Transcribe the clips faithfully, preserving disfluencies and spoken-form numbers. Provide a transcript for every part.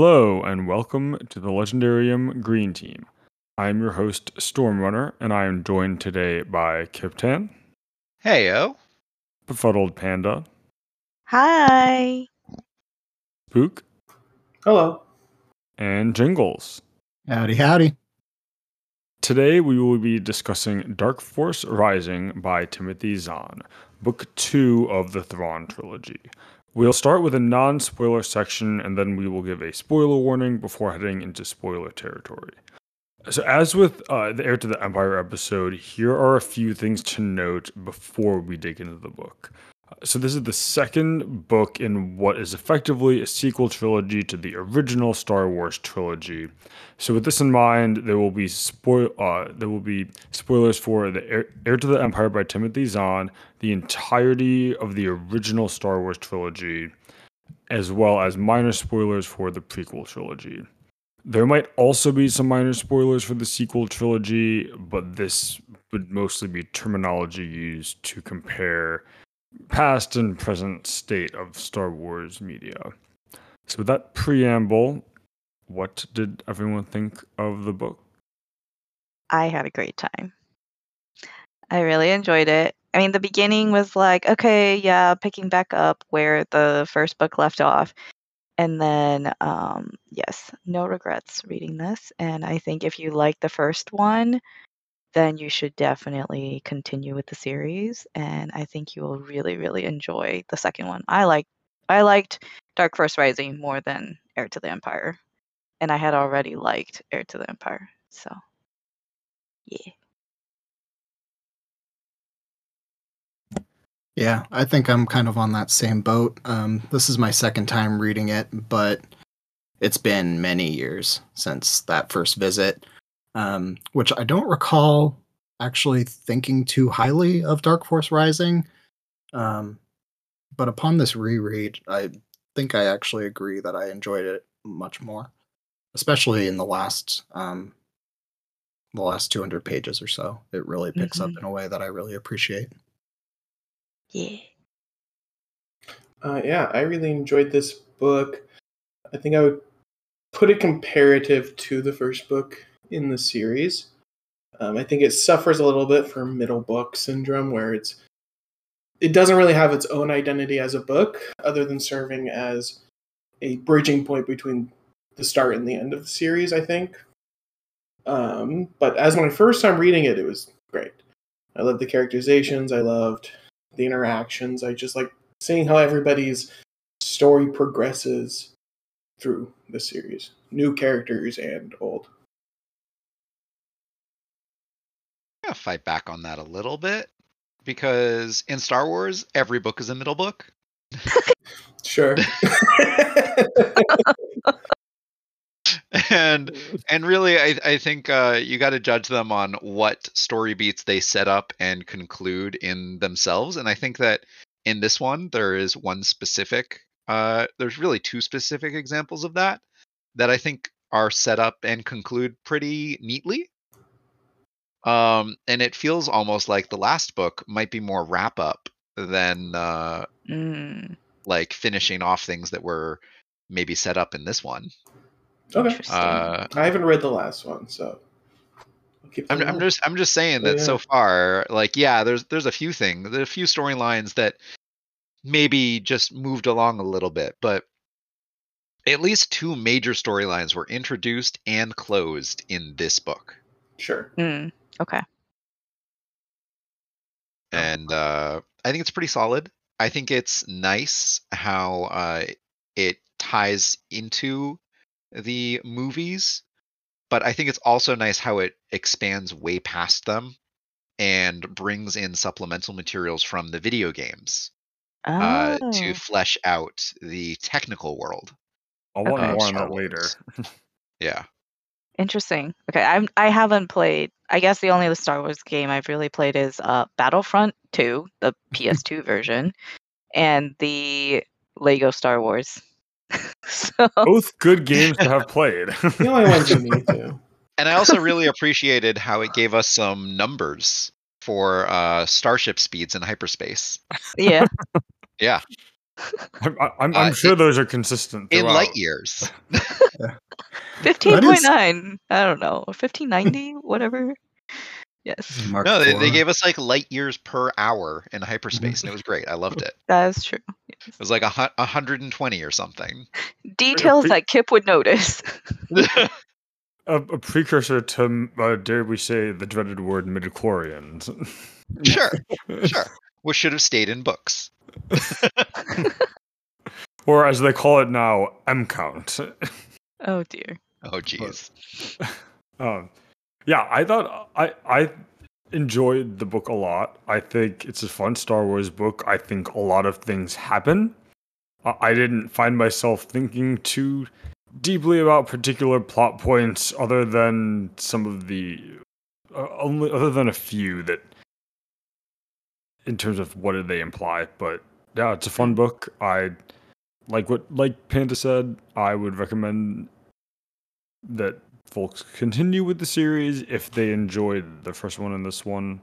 Hello, and welcome to the Legendarium Green Team. I am your host, Stormrunner, and I am joined today by Kiptan, Heyo. Befuddled Panda, Hi. Spook, Hello. and Jingles. Howdy, howdy. Today we will be discussing Dark Force Rising by Timothy Zahn, Book two of the Thrawn trilogy. We'll start with a non-spoiler section, and then we will give a spoiler warning before heading into spoiler territory. So as with uh, the Heir to the Empire episode, here are a few things to note before we dig into the book. So this is the second book in what is effectively a sequel trilogy to the original Star Wars trilogy. So with this in mind, there will be spoil uh, there will be spoilers for the Heir, Heir to the Empire by Timothy Zahn, the entirety of the original Star Wars trilogy, as well as minor spoilers for the prequel trilogy. There might also be some minor spoilers for the sequel trilogy, but this would mostly be terminology used to compare past and present state of Star Wars media. So with that preamble, what did everyone think of the book? I had a great time. I really enjoyed it. I mean, the beginning was like, okay, yeah, picking back up where the first book left off. And then, um, yes, no regrets reading this. And I think if you like the first one, then you should definitely continue with the series. And I think you will really, really enjoy the second one. I like, I liked Dark Force Rising more than Heir to the Empire, and I had already liked Heir to the Empire. So, yeah. Yeah, I think I'm kind of on that same boat. Um, this is my second time reading it, but it's been many years since that first visit, um, which I don't recall actually thinking too highly of Dark Force Rising. Um, but upon this reread, I think I actually agree that I enjoyed it much more, especially in the last um, the last two hundred pages or so. It really picks Mhm. up in a way that I really appreciate. Yeah. Uh, yeah, I really enjoyed this book. I think I would put it comparative to the first book in the series. Um, I think it suffers a little bit from middle book syndrome, where it's it doesn't really have its own identity as a book, other than serving as a bridging point between the start and the end of the series, I think. Um, but as my first time reading it, it was great. I loved the characterizations. I loved the interactions. I just like seeing how everybody's story progresses through the series. New characters and old. I'm going to fight back on that a little bit, because in Star Wars, every book is a middle book. Sure. and and really, I, I think uh, you got to judge them on what story beats they set up and conclude in themselves. And I think that in this one, there is one specific, uh, there's really two specific examples of that, that I think are set up and conclude pretty neatly. Um, and it feels almost like the last book might be more wrap up than uh, Mm, like finishing off things that were maybe set up in this one. Okay. interesting. Uh, I haven't read the last one, so I'll keep that I'm, in I'm mind. just I'm just saying Oh, that yeah. so far, like, yeah, there's there's a few things, there's a few storylines that maybe just moved along a little bit, but at least two major storylines were introduced and closed in this book. Sure. Mm, okay. And uh, I think it's pretty solid. I think it's nice how uh, it ties into the movies, but I think it's also nice how it expands way past them and brings in supplemental materials from the video games uh, to Oh, flesh out the technical world. I'll want Okay. more on Star that later. Wars. Yeah. interesting. Okay, I'm I haven't played. I guess the only Star Wars game I've really played is uh, Battlefront two, the P S two version, and the Lego Star Wars. So Both good games to have played. The only ones you need to. And I also really appreciated how it gave us some numbers for uh, starship speeds in hyperspace. yeah, Yeah. I'm, I'm, Uh, I'm sure it- those are consistent in throughout. light years. fifteen point nine. I don't know. fifteen ninety, whatever. Yes, Mark No, they, they four. gave us like light years per hour in hyperspace, and it was great. I loved it. that is true. It was like a hu- one hundred twenty or something. Details that Kip would notice. A, a precursor to, uh, dare we say, the dreaded word midichlorians. Sure, sure. Which should have stayed in books. Or as they call it now, M count. Oh dear. Oh, jeez. um, yeah, I thought I I enjoyed the book a lot. I think it's a fun Star Wars book. I think a lot of things happen. I, I didn't find myself thinking too deeply about particular plot points, other than some of the uh, only other than a few that, in terms of what did they imply. But yeah, it's a fun book. I like what like Panda said. I would recommend that folks continue with the series if they enjoyed the first one and this one.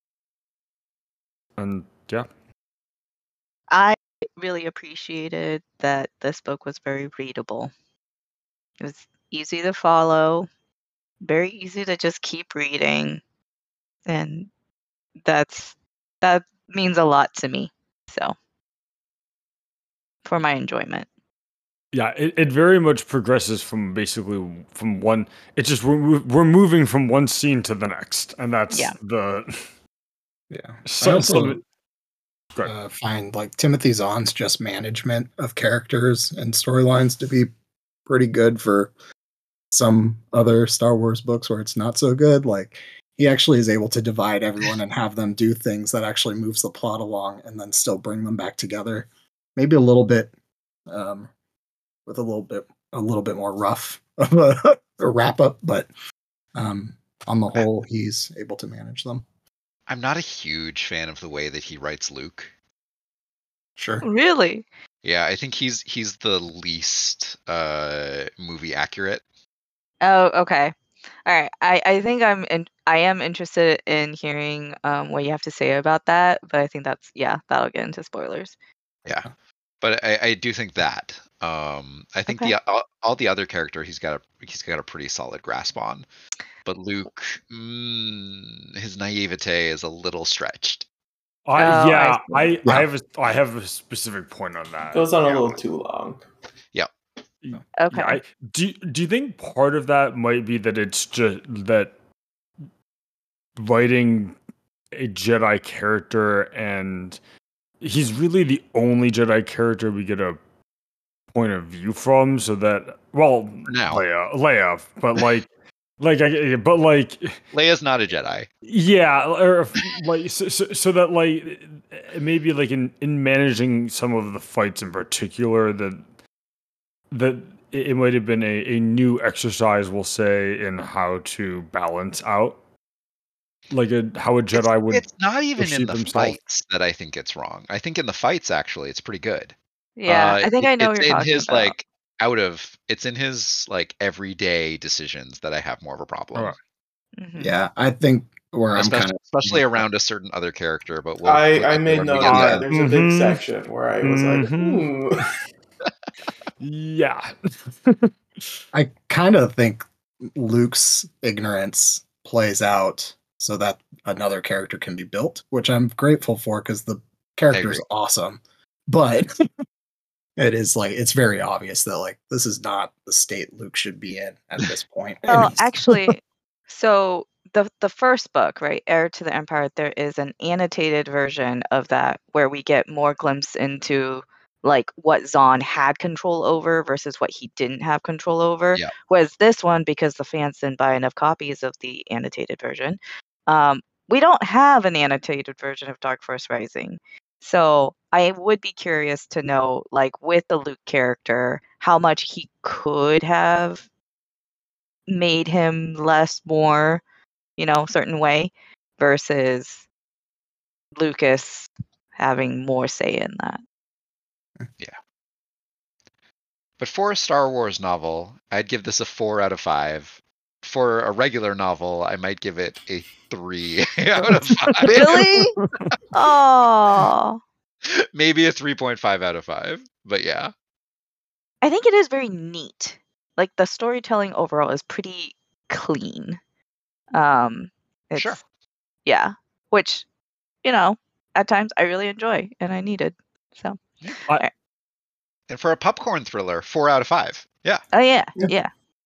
And yeah, I really appreciated that this book was very readable. It was easy to follow, very easy to just keep reading, and that's that means a lot to me. So, for my enjoyment. yeah, it, it very much progresses from basically from one. It's just we're mov- we're moving from one scene to the next, and that's Yeah. the Yeah. I so, also some of it- Go ahead. uh, find like Timothy Zahn's just management of characters and storylines to be pretty good for some other Star Wars books where it's not so good. Like he actually is able to divide everyone and have them do things that actually moves the plot along and then still bring them back together. Maybe a little bit um, with a little bit a little bit more rough of a, a wrap up, but um, on the whole, he's able to manage them. I'm not a huge fan of the way that he writes Luke. Sure. Really? Yeah, I think he's he's the least uh, movie accurate. Oh, okay. All right. I, I think I'm in, I am interested in hearing um, what you have to say about that, but I think that's yeah, that'll get into spoilers. Yeah, but I, I do think that. Um, I think Okay. the all, all the other character he's got a he's got a pretty solid grasp on, but Luke, mm, his naivete is a little stretched. I, Oh, yeah, I I, Yeah. I have a, I have a specific point on that. Goes on a Yeah. little too long. Okay. Yeah, I, do do you think part of that might be that it's just that writing a Jedi character, and he's really the only Jedi character we get a point of view from, so that well, now. Leia, Leia, but like, like I, but like, Leia's not a Jedi. yeah, or if, like so, so, so that like maybe like in in managing some of the fights in particular, that that it it might have been a, a new exercise, we'll say, in how to balance out like a how a Jedi it's, would. it's not even in perceive the himself. fights that I think it's wrong. I think in the fights actually it's pretty good. Yeah, Uh, I think it- I know it's what you're in talking his about. like out of it's in his like everyday decisions that I have more of a problem. Alright. Mhm. Yeah, I think where I'm especially, kind of especially around a certain other character. But we'll, I, we'll I get made there when note we of get that. there. There's a big Mhm. section where I was like, Mhm. ooh. Yeah. I kind of think Luke's ignorance plays out so that another character can be built, which I'm grateful for because the character is agree. awesome. But it is like it's very obvious that like this is not the state Luke should be in at this point. And Well, he's- actually, so the the first book, right, Heir to the Empire, there is an annotated version of that where we get more glimpse into like what Zahn had control over versus what he didn't have control over. Yeah. Whereas this one, because the fans didn't buy enough copies of the annotated version, um, we don't have an annotated version of Dark Force Rising. So I would be curious to know, like with the Luke character, how much he could have made him less, more, you know, certain way versus Lucas having more say in that. But for a Star Wars novel, I'd give this a four out of five. For a regular novel, I might give it a three out of five. Really? Oh, Maybe a three point five out of five, but yeah. I think it is very neat. Like the storytelling overall is pretty clean. Um, it's Sure. yeah, which you know at times I really enjoy and I needed. So I, And for a popcorn thriller, four out of five. Yeah. oh yeah, Yeah. yeah.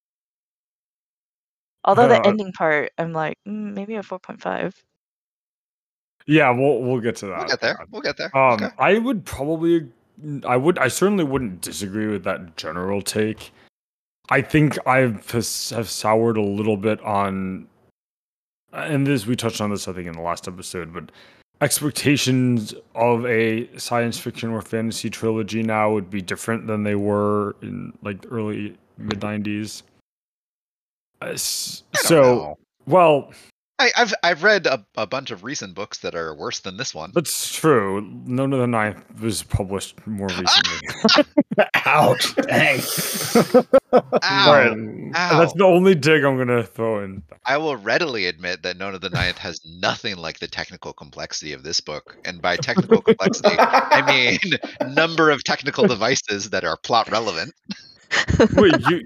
Although the Uh, ending part, I'm like mm, maybe a four point five. yeah, we'll we'll get to that. We'll get there. We'll get there. Um, Okay. I would probably, I would, I certainly wouldn't disagree with that general take. I think I've has- have soured a little bit on, and this we touched on this I think in the last episode, but expectations of a science fiction or fantasy trilogy now would be different than they were in like the early mid nineties. Uh, s- I don't so, know. well, I, I've I've read a, a bunch of recent books that are worse than this one. that's true. None of the Ninth was published more recently. Ouch! Dang. Ow. Right. Um, Ow. That's the only dig I'm gonna throw in. I will readily admit that None of the Ninth has nothing like the technical complexity of this book. And by technical complexity, I mean number of technical devices that are plot relevant. Wait, you,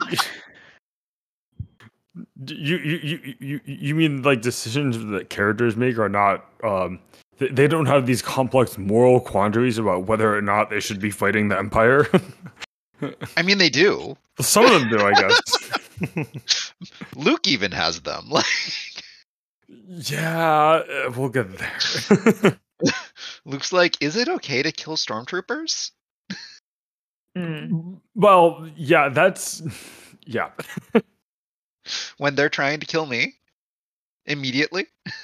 you, you, you, you, you mean like decisions that characters make are not? Um, they, they don't have these complex moral quandaries about whether or not they should be fighting the Empire. I mean, they do. Some of them do, I guess. Luke even has them. Like, yeah, uh, we'll get there. Luke's like, is it okay to kill stormtroopers? Mm. Well, yeah, that's yeah. When they're trying to kill me immediately?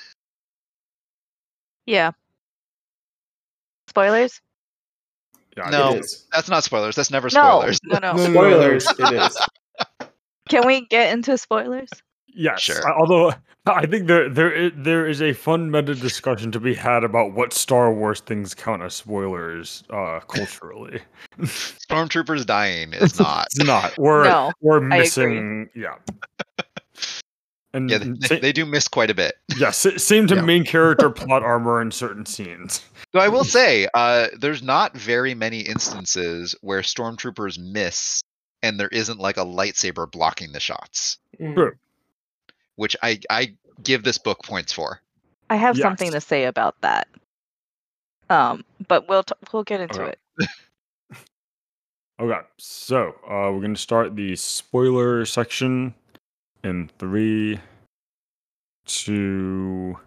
Yeah. Spoilers? Yeah, No. It is. That's not spoilers. That's never No, spoilers. no, no. No, no, Spoilers, it is. Can we get into spoilers? Yes. Sure. I- Although I think there there is, there is a fun meta discussion to be had about what Star Wars things count as spoilers uh, culturally. Stormtroopers dying is not. It's not. We're No, we're agree. missing. Yeah. And Yeah, and they, sa- they do miss quite a bit. yeah, sa- same to Yeah. main character plot armor in certain scenes. So I will say, uh, there's not very many instances where stormtroopers miss and there isn't like a lightsaber blocking the shots, Mm. True. which I I give this book points for. I have something Yes. to say about that. Um, but we'll t- we'll get into Okay. it. Okay, so uh, we're gonna start the spoiler section in three, two,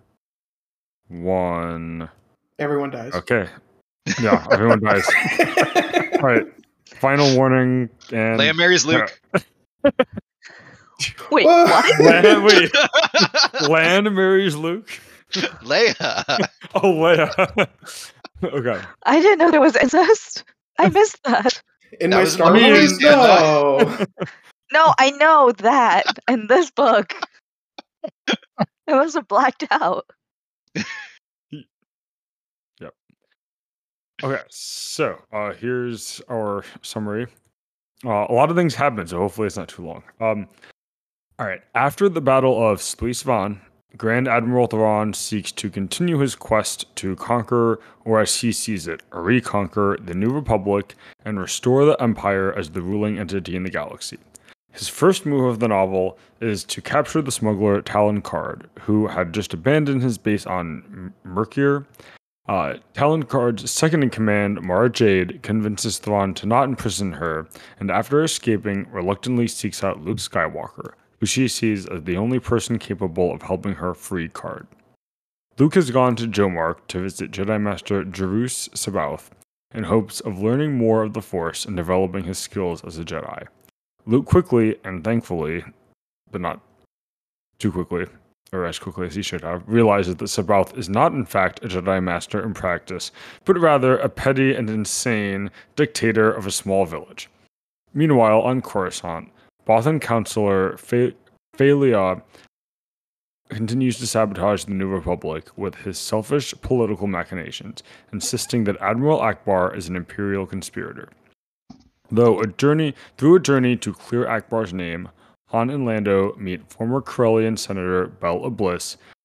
one. Everyone dies. Okay. Yeah, everyone dies. All right. Final warning and Leia marries Luke. Wait, Whoa. what? Lan, wait, Lan marries Luke. Leia. Oh, Leia. Okay. I didn't know there was incest. I missed that. In That my was Star in the Wars, movie, no. No, I know that in this book. I must have blacked out. Okay. So uh, here's our summary. Uh, a lot of things happen, so hopefully it's not too long. Um, all right. After the Battle of Sluis Van, Grand Admiral Thrawn seeks to continue his quest to conquer, or as he sees it, reconquer the New Republic and restore the Empire as the ruling entity in the galaxy. His first move of the novel is to capture the smuggler Talon Karrde, who had just abandoned his base on M- Mercure. Uh, Talon Karrde's second-in-command, Mara Jade, convinces Thrawn to not imprison her, and after escaping, reluctantly seeks out Luke Skywalker, who she sees as the only person capable of helping her free Karrde. Luke has gone to Jomark to visit Jedi Master Jerus Sabaoth in hopes of learning more of the Force and developing his skills as a Jedi. Luke quickly, and thankfully, but not too quickly, or as quickly as he should have, realizes that Sabaoth is not in fact a Jedi Master in practice, but rather a petty and insane dictator of a small village. Meanwhile, on Coruscant, Bothan Counselor Pha- Phalia continues to sabotage the New Republic with his selfish political machinations, insisting that Admiral Akbar is an Imperial conspirator. Though a journey through a journey to clear Akbar's name, Han and Lando meet former Corellian Senator Bel Iblis,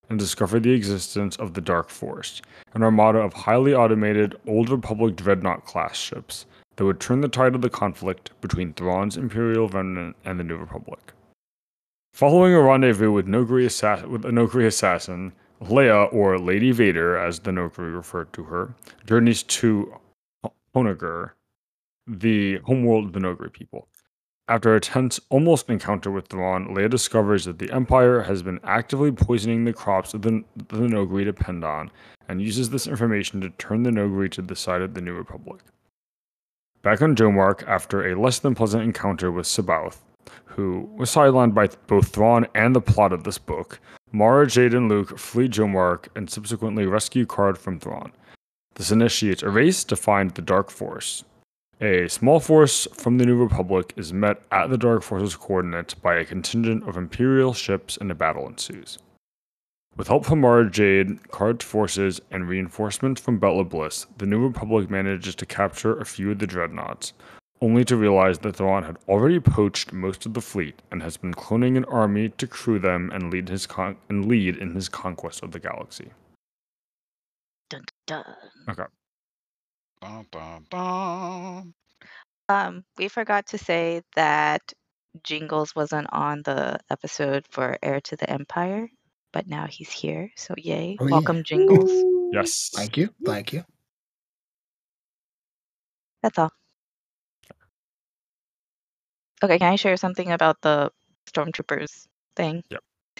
and discover the existence of the Dark Force, an armada of highly automated Old Republic Dreadnought-class ships that would turn the tide of the conflict between Thrawn's Imperial Remnant and the New Republic. Following a rendezvous with, Noghri assass- with a Noghri assassin, Leia, or Lady Vader as the Noghri referred to her, journeys to Onager, the homeworld of the Noghri people. After a tense, almost encounter with Thrawn, Leia discovers that the Empire has been actively poisoning the crops that the, the Noghri depend on, and uses this information to turn the Noghri to the side of the New Republic. Back on Jomark, after a less than pleasant encounter with Sabaoth, who was sidelined by both Thrawn and the plot of this book, Mara, Jade, and Luke flee Jomark and subsequently rescue Karrde from Thrawn. This initiates a race to find the Dark Force. A small force from the New Republic is met at the Dark Force's coordinates by a contingent of Imperial ships and a battle ensues. With help from Mara Jade, Karrde's forces, and reinforcements from Bella Bliss, the New Republic manages to capture a few of the dreadnoughts, only to realize that Thrawn had already poached most of the fleet and has been cloning an army to crew them and lead his con- and lead in his conquest of the galaxy. Dun, dun. Okay. Bum, bum, bum. Um, we forgot to say that Jingles wasn't on the episode for Heir to the Empire, but now he's here. So yay! Oh, yeah. Welcome, Jingles. Yes. Thank you. Thank you. That's all. Okay, can I share something about the stormtroopers thing? Yep.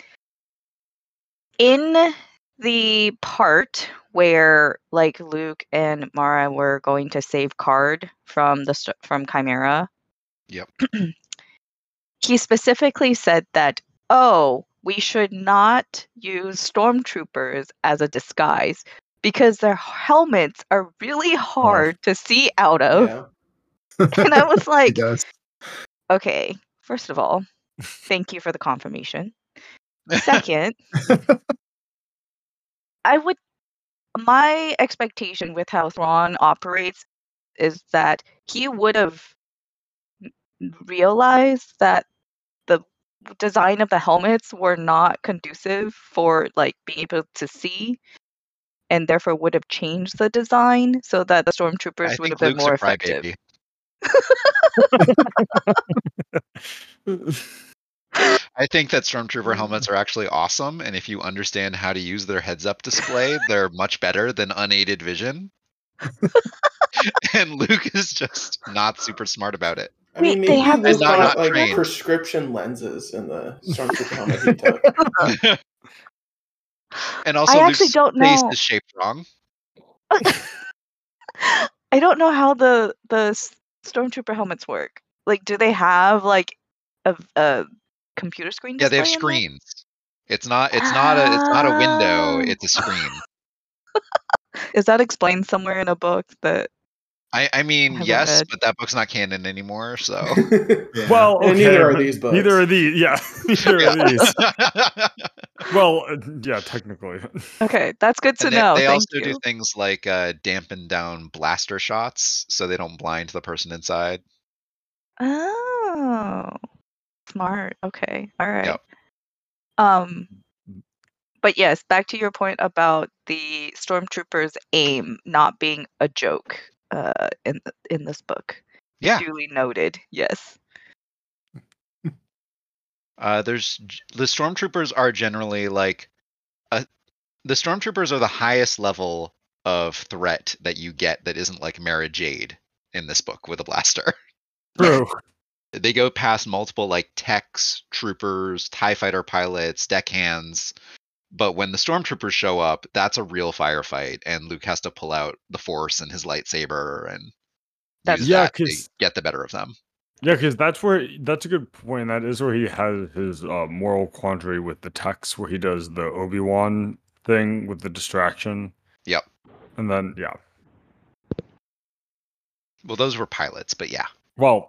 In the part where like Luke and Mara were going to save Karrde from the st- from Chimera, Yep. he specifically said that, oh, we should not use stormtroopers as a disguise because their helmets are really hard to see out of. Yeah. And I was He like, does. okay, first of all, thank you for the confirmation. Second, I would my expectation with how Thrawn operates is that he would have realized that the design of the helmets were not conducive for like being able to see, and therefore would have changed the design so that the stormtroopers I would have think been Luke's more a effective. crybaby. I think that stormtrooper helmets are actually awesome, and if you understand how to use their heads-up display, they're much better than unaided vision. And Luke is just not super smart about it. I mean, Wait, they maybe have Luke this not- got not like trained. prescription lenses in the stormtrooper helmet he took. And also, I actually Luke's don't face know. is shaped wrong. I don't know how the the s- stormtrooper helmets work. Like, do they have like a, a computer screen Yeah, they display have in them? screens. It's not. It's not a. It's not a window. Ah. It's a screen. Is that explained somewhere in a book that I. I mean, haven't yes, read. but that book's not canon anymore. So. Yeah. Well, And okay, neither are but these books. Neither are these. Yeah, neither are Yeah. these. Well, uh, yeah, technically. Okay, that's good to And they, know. they Thank also do you. things like uh, dampen down blaster shots so they don't blind the person inside. Oh, smart. Okay, all right. Yep. Um, but yes, back to your point about the stormtroopers' aim not being a joke. Uh, in th- in this book, Yeah. duly noted. Yes. Uh, there's the stormtroopers are generally like a, the stormtroopers are the highest level of threat that you get that isn't like Mara Jade in this book with a blaster. True. They go past multiple like techs, troopers, TIE fighter pilots, deckhands. But when the stormtroopers show up, that's a real firefight, and Luke has to pull out the Force and his lightsaber and That's use Yeah, that to 'cause- get the better of them. Yeah, because that's where that's a good point. That is where he has his uh, moral quandary with the text, where he does the Obi-Wan thing with the distraction, Yep. and then yeah. Well, those were pilots, but yeah. Well,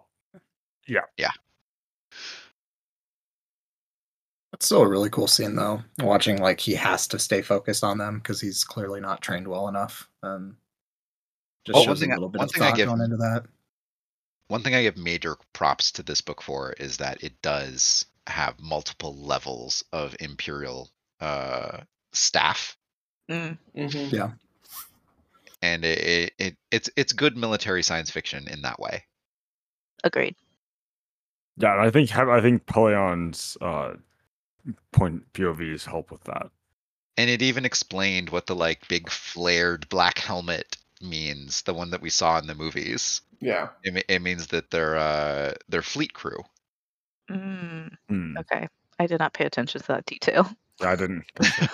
It's still a really cool scene, though. Watching like he has to stay focused on them because he's clearly not trained well enough. Um, just Well, shows one thing a I- little bit one of thing I thought give- going into that. One thing I give major props to this book for is that it does have multiple levels of Imperial uh, staff, Mm, Mm-hmm. Yeah. and it, it, it it's it's good military science fiction in that way. agreed. Yeah, and I think have I think Peleon's uh, point P O Vs help with that. And it even explained what the like big flared black helmet means, the one that we saw in the movies. Yeah. It, me- it means that they're uh, they're fleet crew. Mm, Hmm. okay, I did not pay attention to that detail. Yeah, I didn't.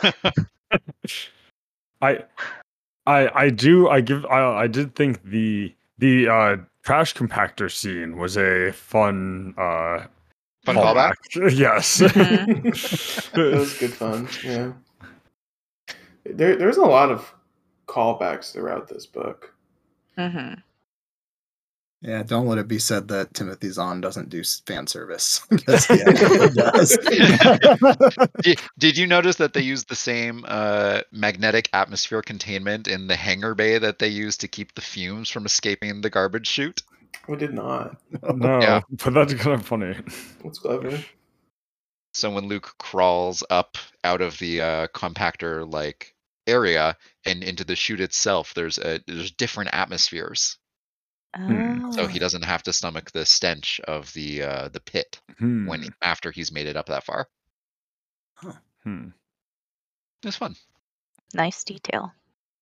I, I, I do. I give. I, I did think the the uh, trash compactor scene was a fun. Uh, Fun callback. Yes. Mhm. That was good fun. Yeah. There, there's a lot of callbacks throughout this book. hmm Yeah, don't let it be said that Timothy Zahn doesn't do s- fan service, because he actually does. did, did you notice that they used the same uh, magnetic atmosphere containment in the hangar bay that they used to keep the fumes from escaping the garbage chute? We did not. No, Yeah. but that's kind of funny. That's clever. So when Luke crawls up out of the uh, compactor like area and into the chute itself, there's a there's different atmospheres, Hmm. so Oh. he doesn't have to stomach the stench of the uh, the pit Hmm. when after he's made it up that far. Hmm. It was fun. Nice detail.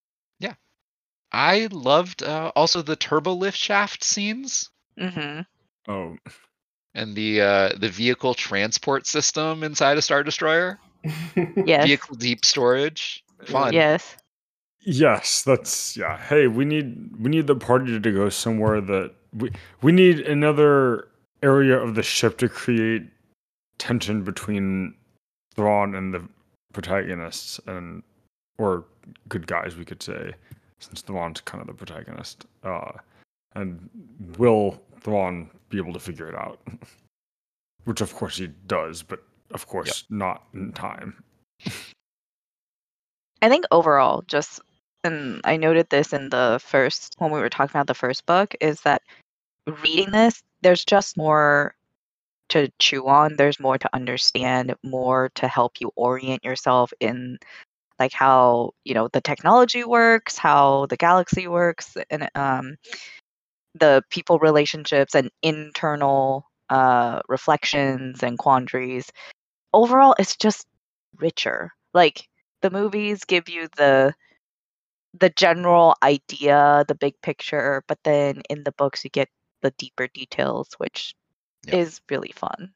I loved uh, also the turbo lift shaft scenes hmm Oh, and the uh, the vehicle transport system inside a Star Destroyer. Yes. Vehicle deep storage. Fun. Yes. yes. That's yeah. Hey, we need we need the party to go somewhere that we we need another area of the ship to create tension between Thrawn and the protagonists, and or good guys, we could say, since Thrawn's kind of the protagonist. Uh, and will Thrawn be able to figure it out? Which, of course, he does, but of course, not in time. I think overall, just, and I noted this in the first, when we were talking about the first book, is that reading this, there's just more to chew on. There's more to understand, more to help you orient yourself in like how, you know, the technology works, how the galaxy works, and um, the people relationships and internal uh, reflections and quandaries. Overall, it's just richer. Like the movies give you the the general idea, the big picture, but then in the books you get the deeper details, which Yep. is really fun.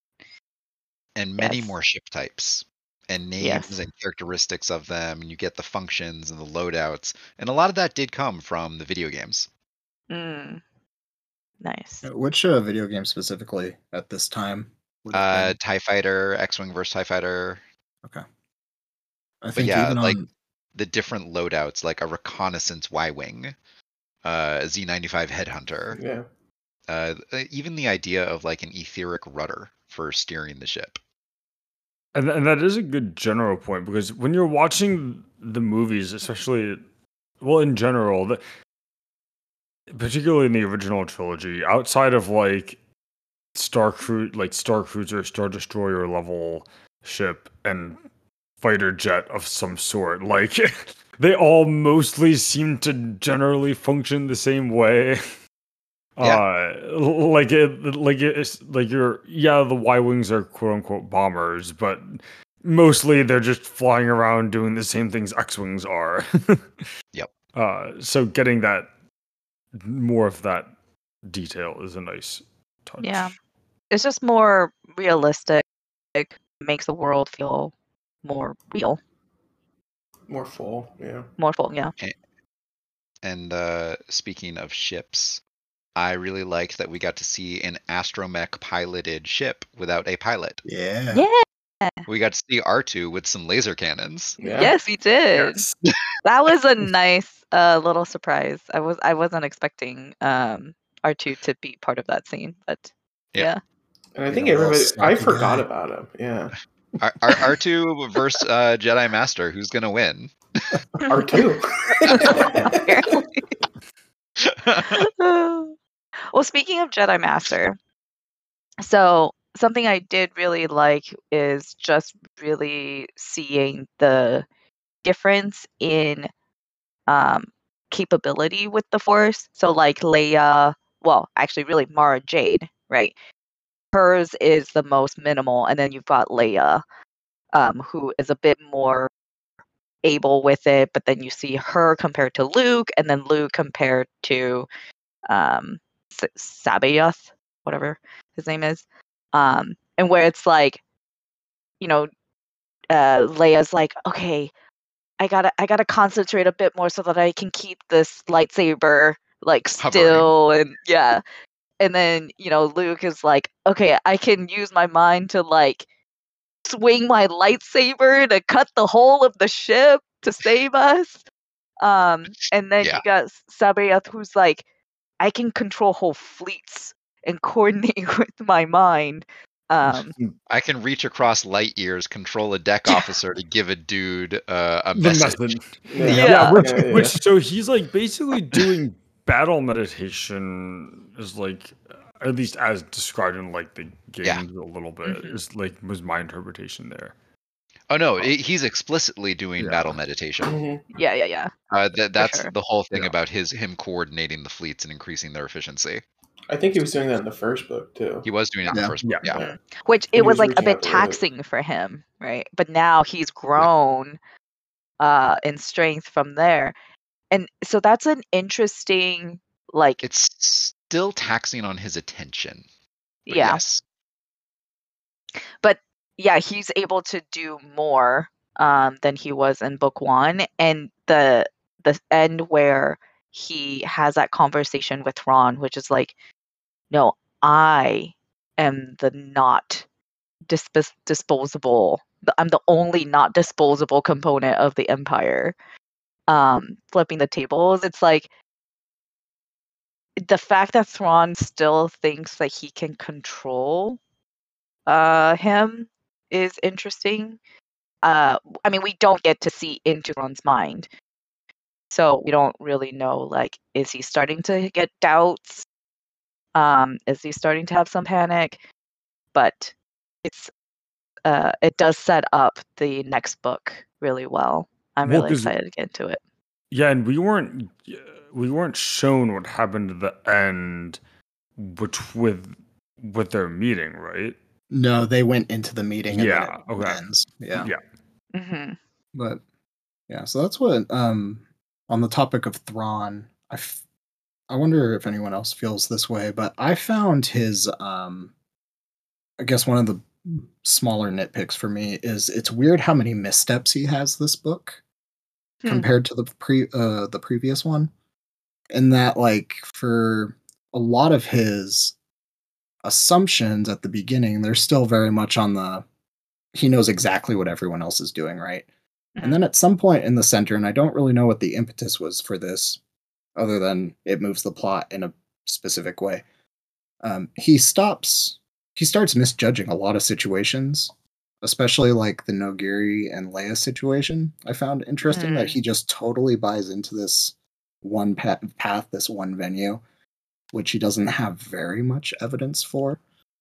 And many Yes. more ship types and names Yes. and characteristics of them, and you get the functions and the loadouts. And a lot of that did come from the video games. Mm. Nice. Which uh, video game specifically at this time would have Uh, been? TIE Fighter, X-Wing versus TIE Fighter. Okay. I But think yeah, even like on the different loadouts, like a reconnaissance Y-Wing, uh, a Z ninety-five Headhunter, Yeah. uh, even the idea of like an etheric rudder for steering the ship. And, and that is a good general point, because when you're watching the movies, especially, well, in general, the, particularly in the original trilogy, outside of like Star Cru- like Star Cruiser, Star Destroyer level ship, and fighter jet of some sort, like they all mostly seem to generally function the same way. Yeah. Uh, like it, like it's like you're, yeah, the Y wings are quote unquote bombers, but mostly they're just flying around doing the same things X wings are. Yep. Uh, so getting that more of that detail is a nice touch. Yeah. It's just more realistic. Makes the world feel more real, More full. Yeah. more full. Yeah. And uh, speaking of ships, I really liked that we got to see an astromech piloted ship without a pilot. yeah. Yeah. We got to see R two with some laser cannons. Yeah. Yes, we did. Yes. That was a nice uh, little surprise. I was I wasn't expecting um, R two to be part of that scene, but Yeah. yeah. And I Being think a little everybody, I snarky forgot guy. about him. Yeah. R- R- R2 versus uh, Jedi Master. Who's gonna win? R two. Apparently. Well, speaking of Jedi Master, so something I did really like is just really seeing the difference in um, capability with the Force. So, like Leia, well, actually, really Mara Jade, right? Hers is the most minimal, and then you've got Leia, um, who is a bit more able with it. But then you see her compared to Luke, and then Luke compared to um, S- Sabayoth, whatever his name is, um, and where it's like, you know, uh, Leia's like, okay, I gotta I gotta concentrate a bit more so that I can keep this lightsaber like Hovering. still, and yeah. And then, you know, Luke is like, okay, I can use my mind to like swing my lightsaber to cut the whole of the ship to save us. Um, and then Yeah. you got Sabayoth, who's like, I can control whole fleets and coordinate with my mind. Um, I can reach across light years, control a deck Yeah. officer to give a dude uh, a The message. method. Yeah. Yeah. Yeah, which, Yeah, yeah. which so he's like basically doing battle meditation is like at least as described in like the games Yeah. a little bit Mhm. is like was my interpretation there. Oh no, it, he's explicitly doing Yeah. battle meditation. Mhm. yeah, yeah, yeah. Uh, that that's sure. the whole thing Yeah. about his him coordinating the fleets and increasing their efficiency. I think he was doing that in the first book too. He was doing it in Yeah. the first book. Yeah. Yeah. Mhm. Which And he it was was like a reaching bit out to Luke. taxing for him, right? But now he's grown uh in strength from there. And so that's an interesting like It's still taxing on his attention. But yeah. yes. But yeah, he's able to do more um than he was in book one. And the the end where he has that conversation with Ron, which is like, no, I am the not dispos- disposable. the- I'm the only not disposable component of the empire. Um, flipping the tables, it's like the fact that Thrawn still thinks that he can control uh him is interesting. Uh, I mean, we don't get to see into Thrawn's mind, so we don't really know. Like, is he starting to get doubts? Um, is he starting to have some panic? But it's uh, it does set up the next book really well. I'm Well, really 'cause- excited to get into it. Yeah, and we weren't we weren't shown what happened at the end, which with with their meeting, right? No, they went into the meeting and Yeah, then it okay. ends. Yeah. Yeah. hmm But yeah, so that's what um on the topic of Thrawn, I f- I wonder if anyone else feels this way, but I found his um I guess one of the smaller nitpicks for me is it's weird how many missteps he has this book Hmm. compared to the pre uh the previous one. And that like for a lot of his assumptions at the beginning, they're still very much on the he knows exactly what everyone else is doing, right? Mhm. And then at some point in the center, and I don't really know what the impetus was for this, other than it moves the plot in a specific way. Um, he stops, he starts misjudging a lot of situations, especially like the Nogiri and Leia situation. I found interesting that Mm. he just totally buys into this one pa- path, this one venue, which he doesn't have very much evidence for.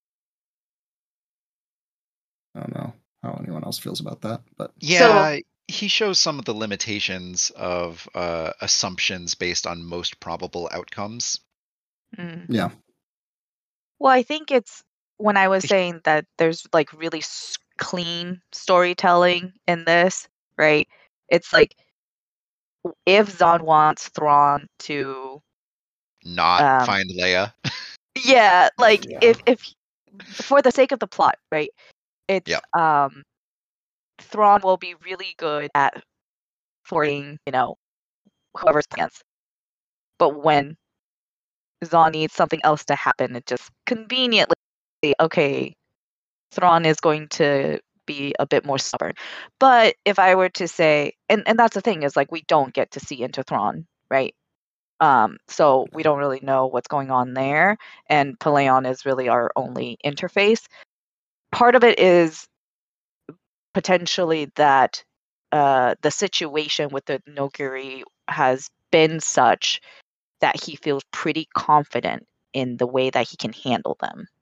I don't know how anyone else feels about that, but Yeah, he shows some of the limitations of uh, assumptions based on most probable outcomes. Mm. yeah. Well, I think it's when I was He- saying that there's like really s- clean storytelling in this, right? It's like if Zahn wants Thrawn to, Not Um, find Leia. yeah, like Yeah. if if for the sake of the plot, right? It's Yep. um, Thrawn will be really good at forwarding, you know, whoever's plans, but when Zahn needs something else to happen, it just conveniently, okay, Thrawn is going to be a bit more stubborn. But if I were to say, and, and that's the thing, is like we don't get to see into Thrawn, right? Um, so we don't really know what's going on there, and Paleon is really our only interface. Part of it is potentially that uh, the situation with the Nogiri has been such that he feels pretty confident in the way that he can handle them.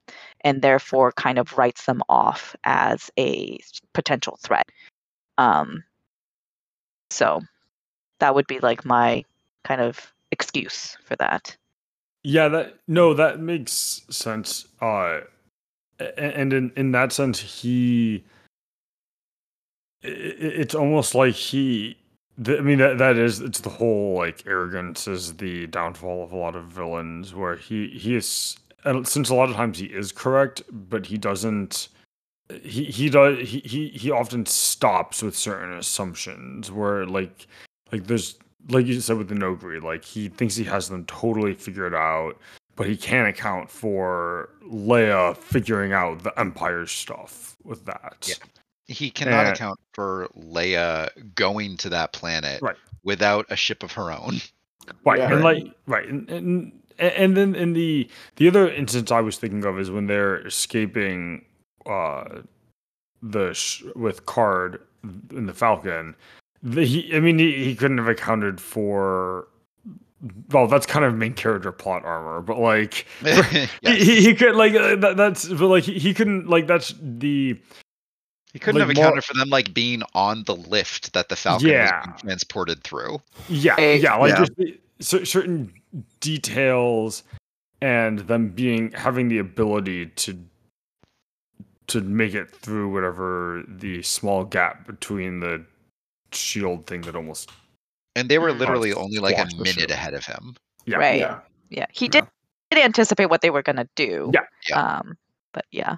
and therefore kind of writes them off as a potential threat. Um, so that would be like my kind of excuse for that. Yeah, that no, that makes sense. Uh, a- and in in that sense, he, i- i- it's almost like he. th- I mean, that that is it's the whole like arrogance is the downfall of a lot of villains, where he he is and since a lot of times he is correct, but he doesn't. He he does he he he often stops with certain assumptions where like like there's like you said with the Nogri, like he thinks he has them totally figured out, but he can't account for Leia figuring out the Empire's stuff with that. Yeah. He cannot And- account for Leia going to that planet Right. without a ship of her own. Right, Yeah. and like right, and, and and then in the the other instance I was thinking of is when they're escaping uh the sh- with Card in the Falcon. The, he, I mean, he, he couldn't have accounted for. Well, that's kind of main character plot armor, but like Yes. he, he, he could like uh, that, that's but like he, he couldn't like that's the He couldn't like, have more- accounted for them like being on the lift that the Falcon Yeah. was being transported through. yeah Eh, yeah like yeah. just the, cer- certain details and them being having the ability to to make it through whatever the small gap between the shield thing that almost And they were Mm. literally only like a Squash the minute ship. ahead of him. Yeah. Right. Yeah. Yeah. He Yeah. did, did anticipate what they were gonna do. Yeah. Yeah. Um, but yeah.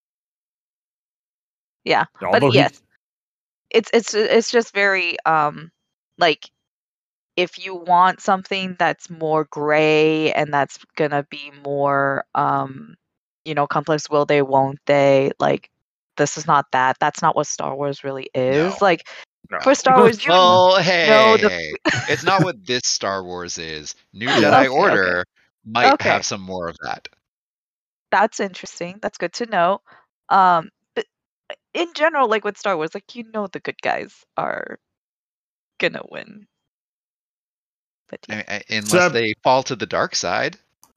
Yeah. although But he- yes. It's it's it's just very um like if you want something that's more gray and that's gonna be more um you know complex, will they, won't they, like this is not that. That's not what Star Wars really is. No. Like no. for Star Wars, you Well, hey, know the- it's not what this Star Wars is. New Okay, Jedi okay. Order might Okay. have some more of that. that's interesting. That's good to know. Um, but in general, like with Star Wars, like you know the good guys are gonna win. But I yeah. mean, I- unless Seb- they fall to the dark side.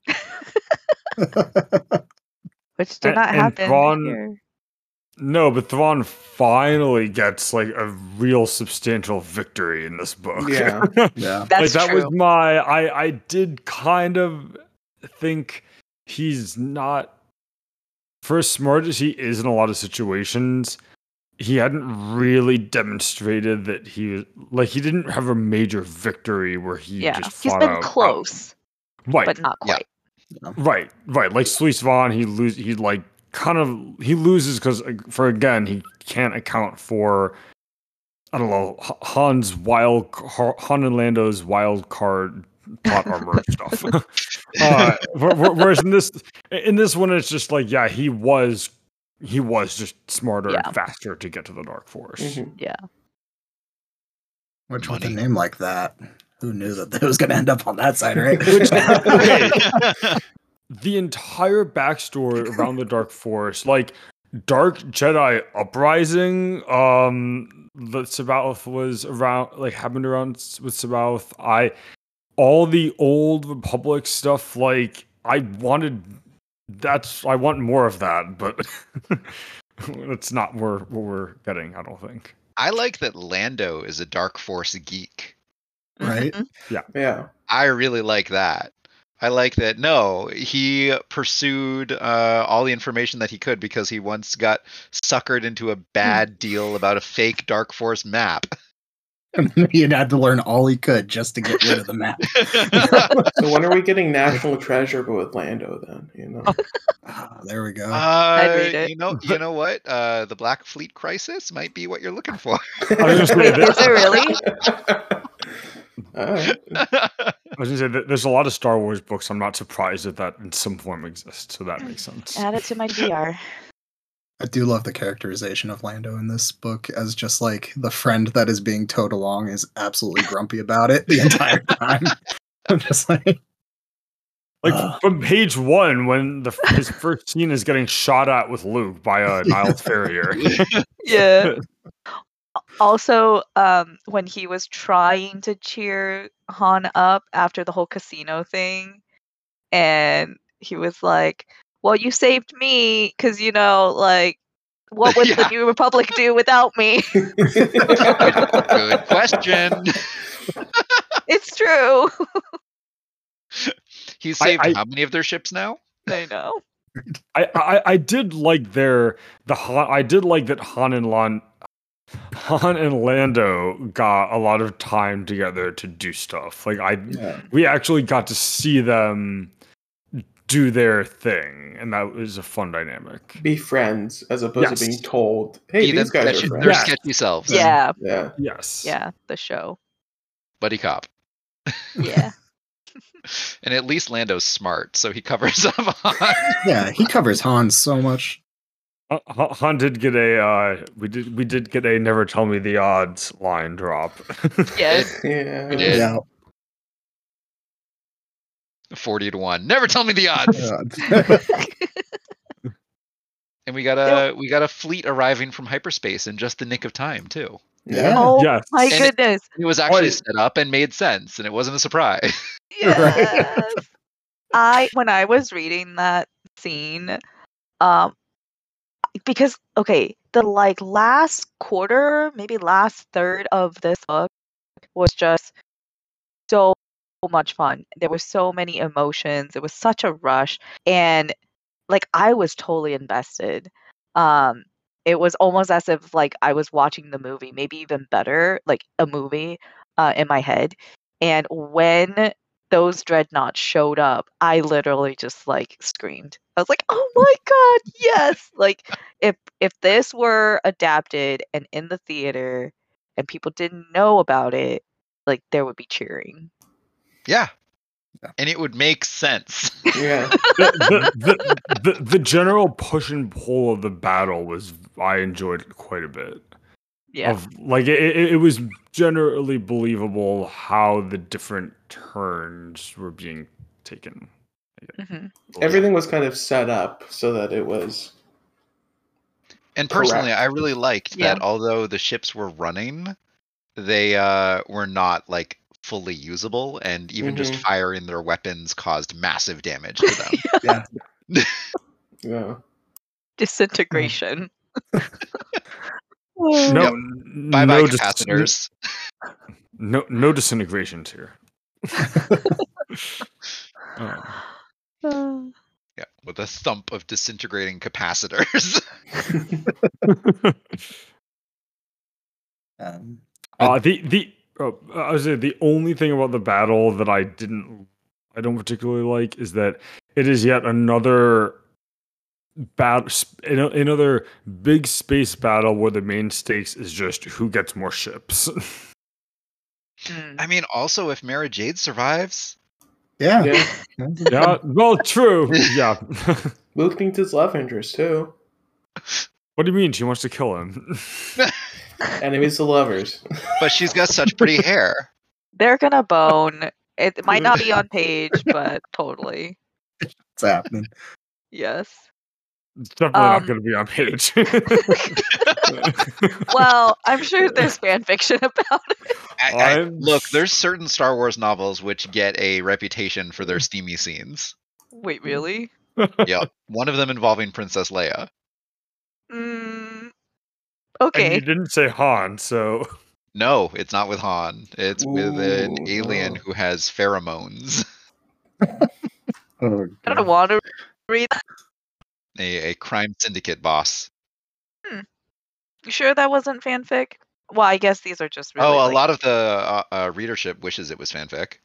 Which did And- not and happen Thrawn- here. No, but Thrawn finally gets like a real substantial victory in this book. Yeah. Yeah. That's like that true. was my I I did kind of think he's not for as smart as he is in a lot of situations, he hadn't really demonstrated that he was like he didn't have a major victory where he Yeah, just he's fought been out- close, right but not Yeah. quite. right right like Sluice Vaughn he lose he like kind of he loses because for again he can't account for I don't know H- Han's wild ca- Han and Lando's wild card plot armor stuff. uh, wh- wh- whereas in this in this one it's just like yeah he was he was just smarter Yeah. and faster to get to the Dark Force. Mhm. Yeah. Which with a Money. name like that, who knew that it was going to end up on that side, right? Which- okay. The entire backstory around the Dark Force, like Dark Jedi Uprising, um, that Sabaoth was around, like happened around s- with Sabaoth. I, all the old Republic stuff, like I wanted. That's I want more of that, but that's not where what we're getting. I don't think. I like that Lando is a Dark Force geek. Right? Mhm. Yeah. I really like that. I like that. No, he pursued uh, all the information that he could because he once got suckered into a bad deal about a fake Dark Force map. He had to learn all he could just to get rid of the map. So when are we getting National Treasure but with Lando then? You know. Ah, there we go. Uh, read it. you know, you know what? Uh, the Black Fleet Crisis might be what you're looking for. I was gonna say, Wait, that- is it really? All right. I was gonna say that there's a lot of Star Wars books. I'm not surprised that that in some form exists. So that makes sense. Add it to my D R. I do love the characterization of Lando in this book as just like the friend that is being towed along is absolutely grumpy about it the entire time. I'm just like, Like Ugh. from page one, when the his first scene is getting shot at with Luke by a Nile Farrier. Yeah. Also, um, when he was trying to cheer Han up after the whole casino thing, and he was like, well, you saved me because you know, like, what would Yeah. the New Republic do without me? Good question. It's true. He's I- saved I- how many of their ships now? I know. I, I I did like their the Han, I did like that Han and Lan, Han and Lando got a lot of time together to do stuff. Like I Yeah. we actually got to see them do their thing, and that was a fun dynamic. Be friends as opposed Yes. to being told, "Hey, Be these them guys sketchy- are friends." They're Yeah. sketchy selves. Yeah, Yeah. Yes. yeah, the show. Buddy cop. Yeah. And at least Lando's smart, so he covers up on. Yeah, he covers Han so much. Uh, Han Han did get a uh, we did we did get a never tell me the odds line drop. Yes. Yeah. We did. Yeah. forty to one. Never tell me the odds. Uh, And we got a we got a fleet arriving from hyperspace in just the nick of time too. Yeah. Oh Yes. my And it- goodness. It was actually Wait. set up and made sense, and it wasn't a surprise. Yes. I when I was reading that scene, um because okay, the like last quarter, maybe last third of this book was just so much fun. There were so many emotions. It was such a rush, and like I was totally invested. Um it was almost as if like I was watching the movie, maybe even better, like a movie uh in my head. And when those dreadnoughts showed up, I literally just like screamed. I was like, "Oh my god, yes!" Like if if this were adapted and in the theater and people didn't know about it, like there would be cheering. Yeah. Yeah. And it would make sense. Yeah. the, the, the, the, the general push and pull of the battle was I enjoyed it quite a bit. Yeah. Of like it, it, it was generally believable how the different turns were being taken. Mhm. Everything was kind of set up so that it was. And personally, Correct. I really liked Yeah. that although the ships were running, they uh, were not like fully usable, and even just Mhm. firing their weapons caused massive damage to them. Yeah. Yeah. Disintegration. No, Yep. n- Bye bye no, dis- capacitors. no, no disintegrations here. Um, Uh, Yeah, with a thump of disintegrating capacitors. Um, uh, the the uh, I was saying the only thing about the battle that I didn't I don't particularly like is that it is yet another battle, another big space battle where the main stakes is just who gets more ships. mm. I mean, also if Mara Jade survives, yeah. Yeah. Yeah, well, true. Yeah. Luke needs his love interest too. What do you mean she wants to kill him? Enemies to lovers. but she's got such pretty hair. They're gonna bone. It might not be on page, but totally. It's happening. Yes. It's definitely Um, not going to be on page. Well, I'm sure there's fan fiction about it. I, I, I'm- look, there's certain Star Wars novels which get a reputation for their steamy scenes. Wait, really? Yep, one of them involving Princess Leia. Mm, And okay. you didn't say Han, so No, it's not with Han. It's with an Ooh, alien no. who has pheromones. Oh, I God. don't want to read that. A, a crime syndicate boss. You sure that wasn't fanfic? Well, I guess these are just really. oh, a like- lot of the uh, uh, readership wishes it was fanfic.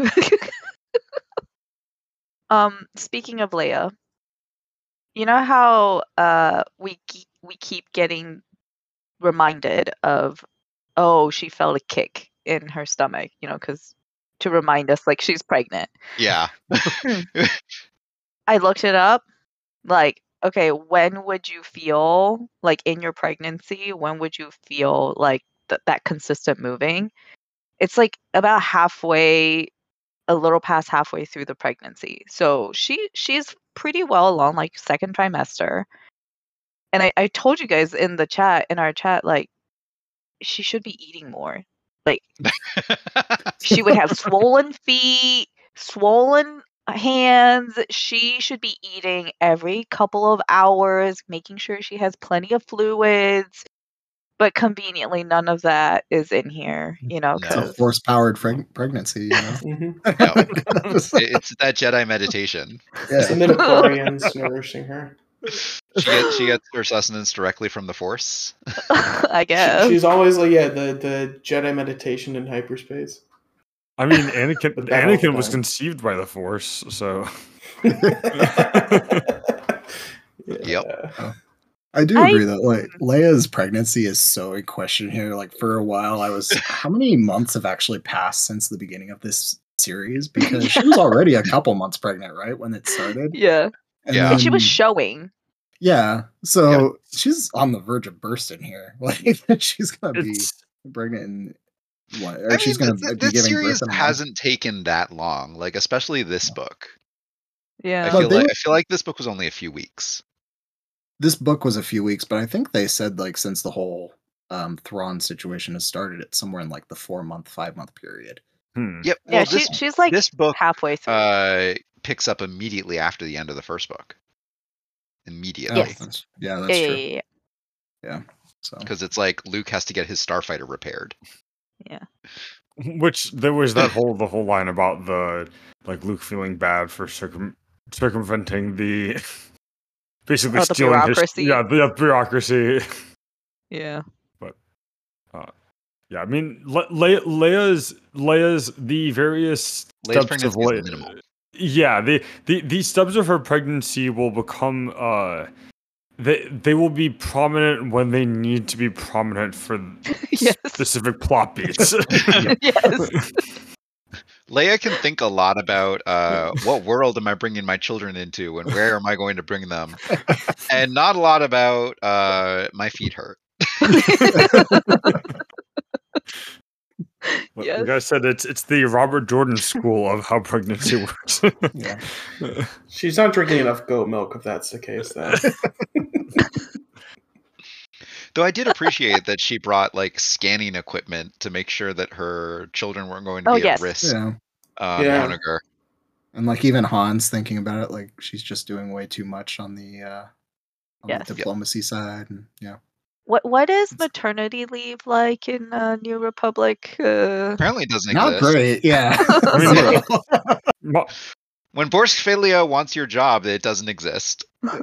um, speaking of Leia, you know how uh we ke- we keep getting reminded of, oh, she felt a kick in her stomach, you know, because to remind us like she's pregnant. Yeah. I looked it up. Like, okay, when would you feel like in your pregnancy? When would you feel like th- that consistent moving? It's like about halfway, a little past halfway through the pregnancy. So she she's pretty well along, like second trimester. And I, I told you guys in the chat, in our chat, like she should be eating more. Like she would have swollen feet, swollen hands. She should be eating every couple of hours, making sure she has plenty of fluids. But conveniently, none of that is in here, you know, No. It's a because force powered preg- pregnancy, you know? Mhm. It- It's that Jedi meditation. It's the yeah. midichlorians nourishing her. She gets she gets her sustenance directly from the Force. I She, guess. she's always like, yeah, the, the Jedi meditation in hyperspace. I mean, Anakin But that all the Anakin was time. conceived by the Force, so Yeah. I do I- agree that like Leia's pregnancy is so in question here. Like for a while, I was how many months have actually passed since the beginning of this series? Because she was already a couple months pregnant, right, when it started. Yeah. And Yeah. And she was then- showing. yeah. So she's on the verge of bursting here. Like she's gonna be it's pregnant in what? Or I she's mean, gonna th- th- be this giving series birth in a month. hasn't taken that long. Like, especially this book. I Yeah. But feel they like were- I feel like this book was only a few weeks. This book was a few weeks, but I think they said like since the whole um Thrawn situation has started, it's somewhere in like the four month, five month period. hmm. Yep. Yeah, Well, she, this she's like this book halfway through. uh, picks up immediately after the end of the first book. Immediately, Yes. that's, yeah, yeah, that's yeah, true. yeah, Yeah. So because it's like Luke has to get his starfighter repaired. yeah. Which there was that whole the whole line about the like Luke feeling bad for circum circumventing the basically Oh, the stealing bureaucracy? his yeah the bureaucracy. Yeah. Yeah, I mean Le- Le- Leia's Leia's the various Leia's steps of pregnancy is Leia. minimal. Yeah, the, the the steps of her pregnancy will become uh they they will be prominent when they need to be prominent for Yes. specific plot beats. Yes. Leia can think a lot about uh, what world am I bringing my children into, and where am I going to bring them, and not a lot about uh, my feet hurt. Like Yes. like I said, it's it's the Robert Jordan school of how pregnancy works. yeah. She's not drinking enough goat milk, if that's the case, then. Though I did appreciate that she brought like scanning equipment to make sure that her children weren't going to Oh, be yes. at risk. Yeah. Um, Yeah. Honegger. And like even Han's thinking about it, like she's just doing way too much on the uh on Yes. the diplomacy side and yeah. What What is maternity leave like in uh, New Republic? Uh, Apparently, it doesn't Not exist. great, yeah. I mean, Okay. Ma- When Borsk Filia wants your job, it doesn't exist.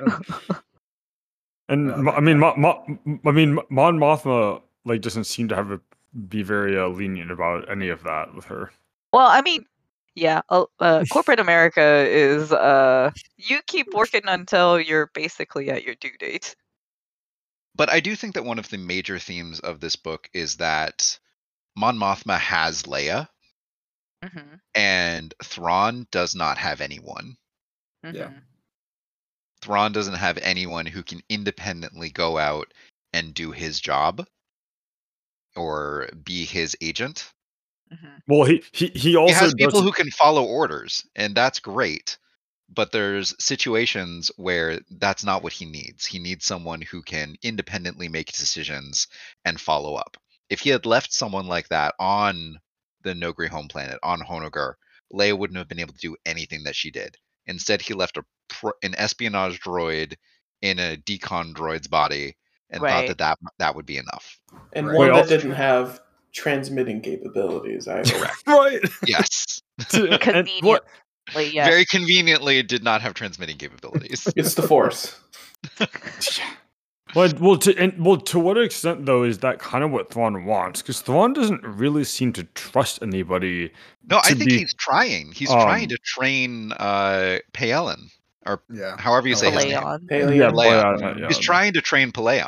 and Oh, Ma- I that mean, guy. Ma- Ma- I mean, Mon Mothma like doesn't seem to have a, be very uh, lenient about any of that with her. well, I mean, yeah. Uh, uh, corporate America is uh, you keep working until you're basically at your due date. But I do think that one of the major themes of this book is that Mon Mothma has Leia, Mm-hmm. and Thrawn does not have anyone. Yeah. Thrawn doesn't have anyone who can independently go out and do his job or be his agent. Mm-hmm. Well, he he he He also has people doesn't- who can follow orders, and that's great. But there's situations where that's not what he needs. He needs someone who can independently make decisions and follow up. If he had left someone like that on the Nogri home planet, on Honoghr, Leia wouldn't have been able to do anything that she did. Instead, he left a pro- an espionage droid in a decon droid's body and thought Right. that, that that would be enough. And Right. one Well- that didn't have transmitting capabilities either. right. Yes. And what- Conveniently, yes. Very conveniently did not have transmitting capabilities. It's the Force. Well, well, to and, well, to what extent though is that kind of what Thrawn wants? Because Thrawn doesn't really seem to trust anybody. No, I to think be- he's trying. He's um, trying to train uh Paelin, or Yeah. however you say his name. Leon. Paleo. Yeah, Leia. Leia, yeah. He's trying to train Paleon.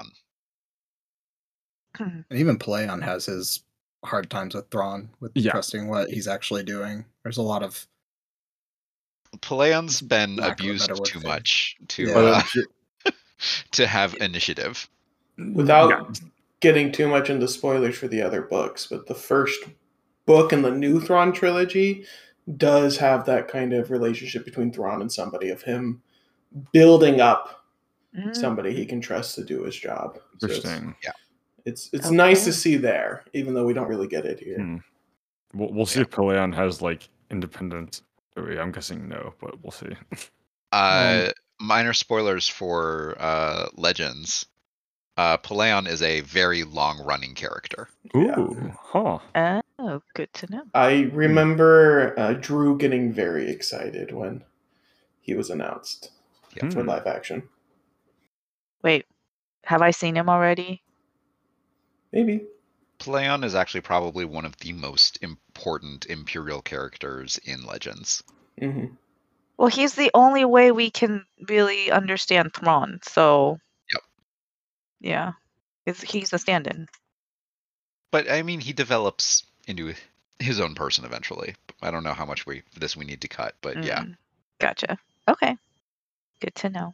And even Paleon has his hard times with Thrawn with Yeah. trusting what he's actually doing. There's a lot of Paleon's been Lack of a abused better word too for it. much to Yeah. But, uh, uh, to have initiative. Without yeah. getting too much into spoilers for the other books, but the first book in the new Thrawn trilogy does have that kind of relationship between Thrawn and somebody, of him building up Mm. somebody he can trust to do his job. So it's Interesting. it's, it's Okay. nice to see there, even though we don't really get it here. Hmm. We'll, we'll see if Peleon has like independent I'm guessing no, but we'll see. Uh, minor spoilers for uh, Legends. Uh, Paleon is a very long-running character. Ooh, Yeah. huh. Oh, good to know. I remember uh, Drew getting very excited when he was announced Yeah. for Hmm. live action. Wait, have I seen him already? Maybe. Paleon is actually probably one of the most important Imperial characters in Legends. hmm Well, he's the only way we can really understand Thrawn. So. Yep. Yeah, it's, he's a stand-in. But I mean, he develops into his own person eventually. I don't know how much we this we need to cut, but yeah. Mm, Gotcha. Okay. Good to know.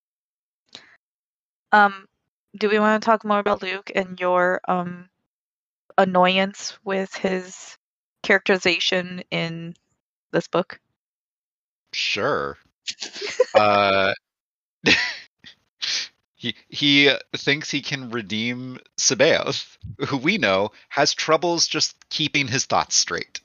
Um, do we want to talk more about Luke and your um annoyance with his characterization in this book? Sure. uh, he he thinks he can redeem Sabaoth, who we know has troubles just keeping his thoughts straight.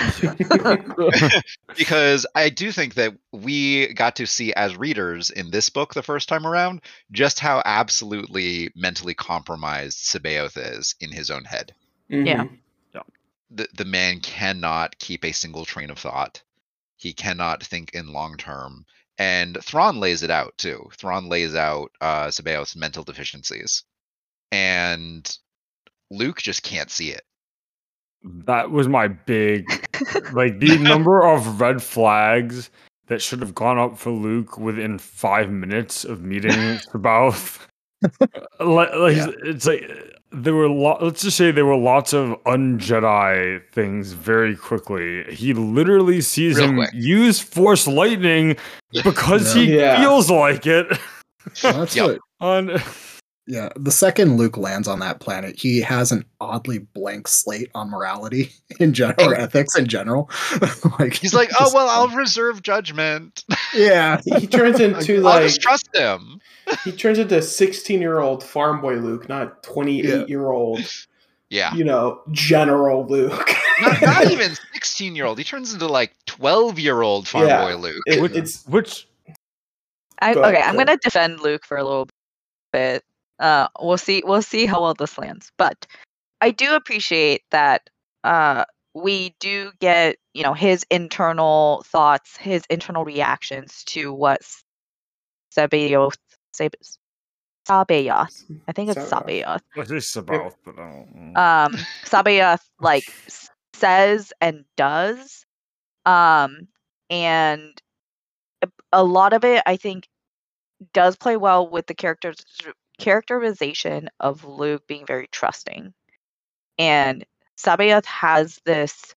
Because I do think that we got to see as readers in this book the first time around just how absolutely mentally compromised Sabaoth is in his own head. Yeah. The the man cannot keep a single train of thought. He cannot think in long term. And Thrawn lays it out too. Thrawn lays out uh, Sabaoth's mental deficiencies. And Luke just can't see it. That was my big, like the number of red flags that should have gone up for Luke within five minutes of meeting Sabaoth. like, like Yeah. it's like there were lo- let's just say there were lots of un-Jedi things very quickly. He literally sees Real him quick. use Force lightning because Yeah. he Yeah. feels like it. Well, that's Yep. what. On Yeah, the second Luke lands on that planet, he has an oddly blank slate on morality in general, or ethics in general. like He's like, oh just- well, I'll reserve judgment. yeah, He turns into I'll like just trust him. he turns into sixteen-year-old farm boy Luke, not twenty-eight-year-old, Yeah. you know, General Luke. Not, not even sixteen year old. He turns into like twelve year old farm Yeah. boy Luke. It- which, it's which I, Go ahead, okay, I'm go ahead. gonna defend Luke for a little bit. Uh, we'll see. We'll see how well this lands. But I do appreciate that. Uh, we do get you know his internal thoughts, his internal reactions to what Sabaoth, Sab- Sabaoth. I think it's Sabaoth. Sabaoth. let's say Sabaoth, but I don't. Um, Sabaoth like s- says and does. Um, and a- a lot of it, I think, does play well with the characters characterization of Luke being very trusting. And Sabaoth has this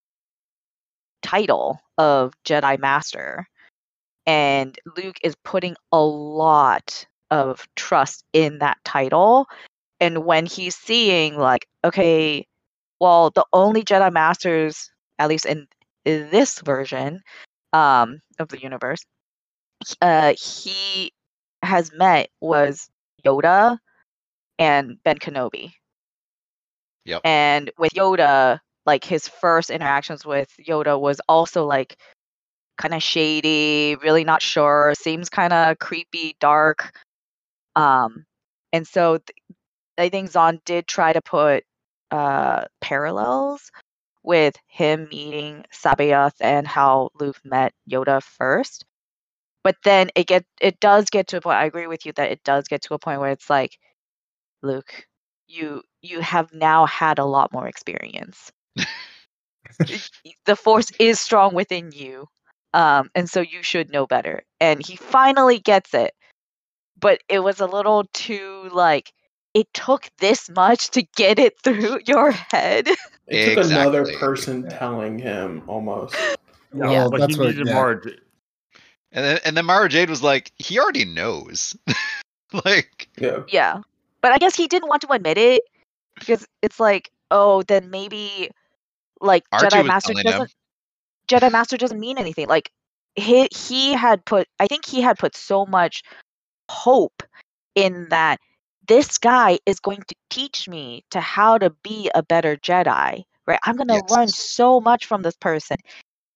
title of Jedi Master, and Luke is putting a lot of trust in that title. And when he's seeing, like, okay, well, the only Jedi Masters, at least in, in this version um, of the universe, uh, he has met was Yoda and Ben Kenobi. Yep. And with Yoda, like his first interactions with Yoda was also like kind of shady, really not sure, seems kind of creepy, dark. Um, and so th- I think Zahn did try to put uh, parallels with him meeting Sabaoth and how Luke met Yoda first. But then it get it does get to a point. I agree with you that it does get to a point where it's like, Luke, you you have now had a lot more experience. Y- the Force is strong within you, um, and so you should know better. And he finally gets it, but it was a little too like it took this much to get it through your head. It took another Exactly. person telling him almost. well, Yeah, like that's he what. needed Yeah, Marge. And then and then Mara Jade was like, he already knows. like Yeah. Yeah, but I guess he didn't want to admit it because it's like, oh, then maybe like R two Jedi was Master telling him. doesn't Jedi Master doesn't mean anything. Like he he had put I think he had put so much hope in that this guy is going to teach me to how to be a better Jedi, right? I'm going to learn Yes. so much from this person.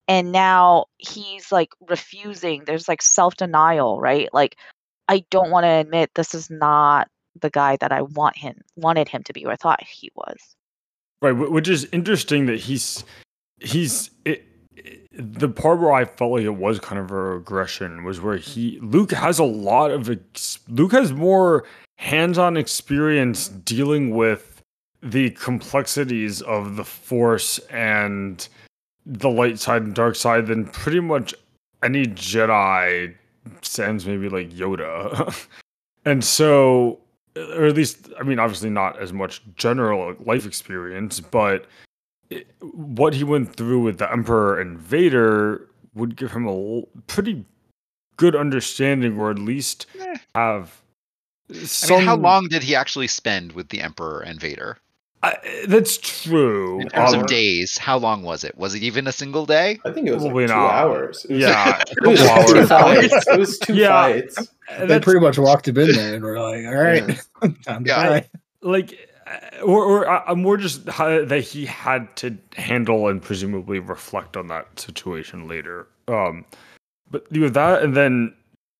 and now he's like refusing. There's like self-denial, right? Like, I don't want to admit this is not the guy that I want him wanted him to be, or I thought he was. Right, wh- which is interesting that he's he's it, it- the part where I felt like it was kind of a regression was where he Luke has a lot of ex, Luke has more hands-on experience dealing with the complexities of the Force and the light side and dark side than pretty much any Jedi, sans maybe like Yoda. And so, or at least, I mean, obviously not as much general life experience, but it, what he went through with the Emperor and Vader would give him a l- pretty good understanding, or at least Eh. have I some. mean, how long did he actually spend with the Emperor and Vader? I, that's true. In terms Um, of days, how long was it? Was it even a single day? I think it was like Probably two not. hours. It was Yeah, it was couple two hours. fights. It was two Yeah. fights. They That's- pretty much walked him in there and were like, all right, time to Yeah. die. like uh, or, or I- I'm more just how, that he had to handle and presumably reflect on that situation later. Um, but you have that, and then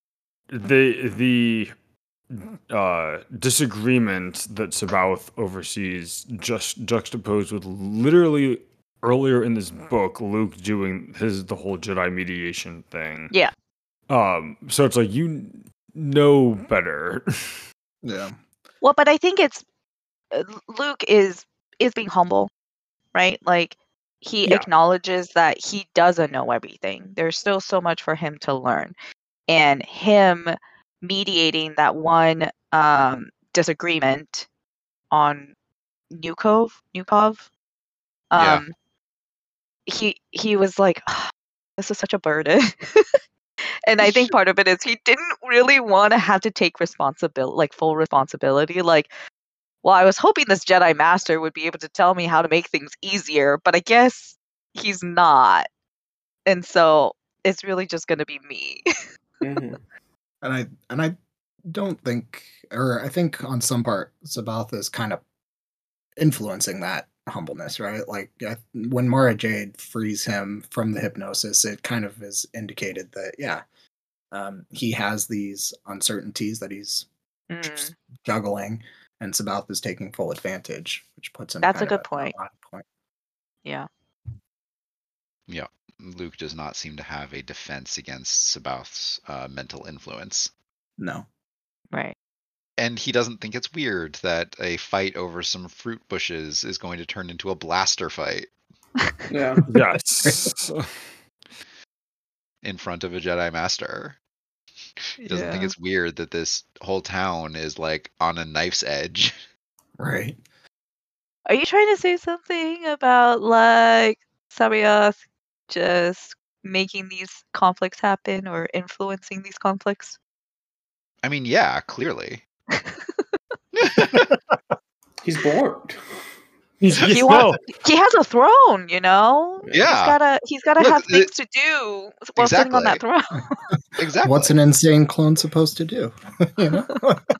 the the uh, disagreement that Sabaoth oversees, just juxtaposed with literally earlier in this book, Luke doing his the whole Jedi mediation thing. Yeah. Um. So it's like you know better. Yeah. Well, but I think it's uh, Luke is is being humble, right? Like, he Yeah. acknowledges that he doesn't know everything. There's still so much for him to learn, and him mediating that one um, disagreement on Nukov, Nukov. Yeah. Um, he he was like, "Ah, this is such a burden." And I think part of it is he didn't really want to have to take responsibility, like full responsibility. Like, well, I was hoping this Jedi Master would be able to tell me how to make things easier, but I guess he's not. And so it's really just going to be me. Mhm. And I and I don't think, or I think on some part, Sabaoth is kind of influencing that humbleness, right? Like I, when Mara Jade frees him from the hypnosis, it kind of is indicated that yeah, um, he has these uncertainties that he's Mm, just juggling, and Sabaoth is taking full advantage, which puts him. That's a kind good of point. at a point. yeah. Yeah. Luke does not seem to have a defense against Sabaoth's uh, mental influence. No. Right. And he doesn't think it's weird that a fight over some fruit bushes is going to turn into a blaster fight Yeah. Yes. in front of a Jedi Master. He doesn't think Yeah. it's weird that this whole town is like on a knife's edge. Right. Are you trying to say something about like Sabaoth just making these conflicts happen or influencing these conflicts? I mean, yeah, clearly. He's bored. He's, he's He no. wants. He has a throne, you know. He's Yeah, gotta. He's gotta Look, have the- things to do while sitting on that throne. exactly. What's an insane clone supposed to do? You know.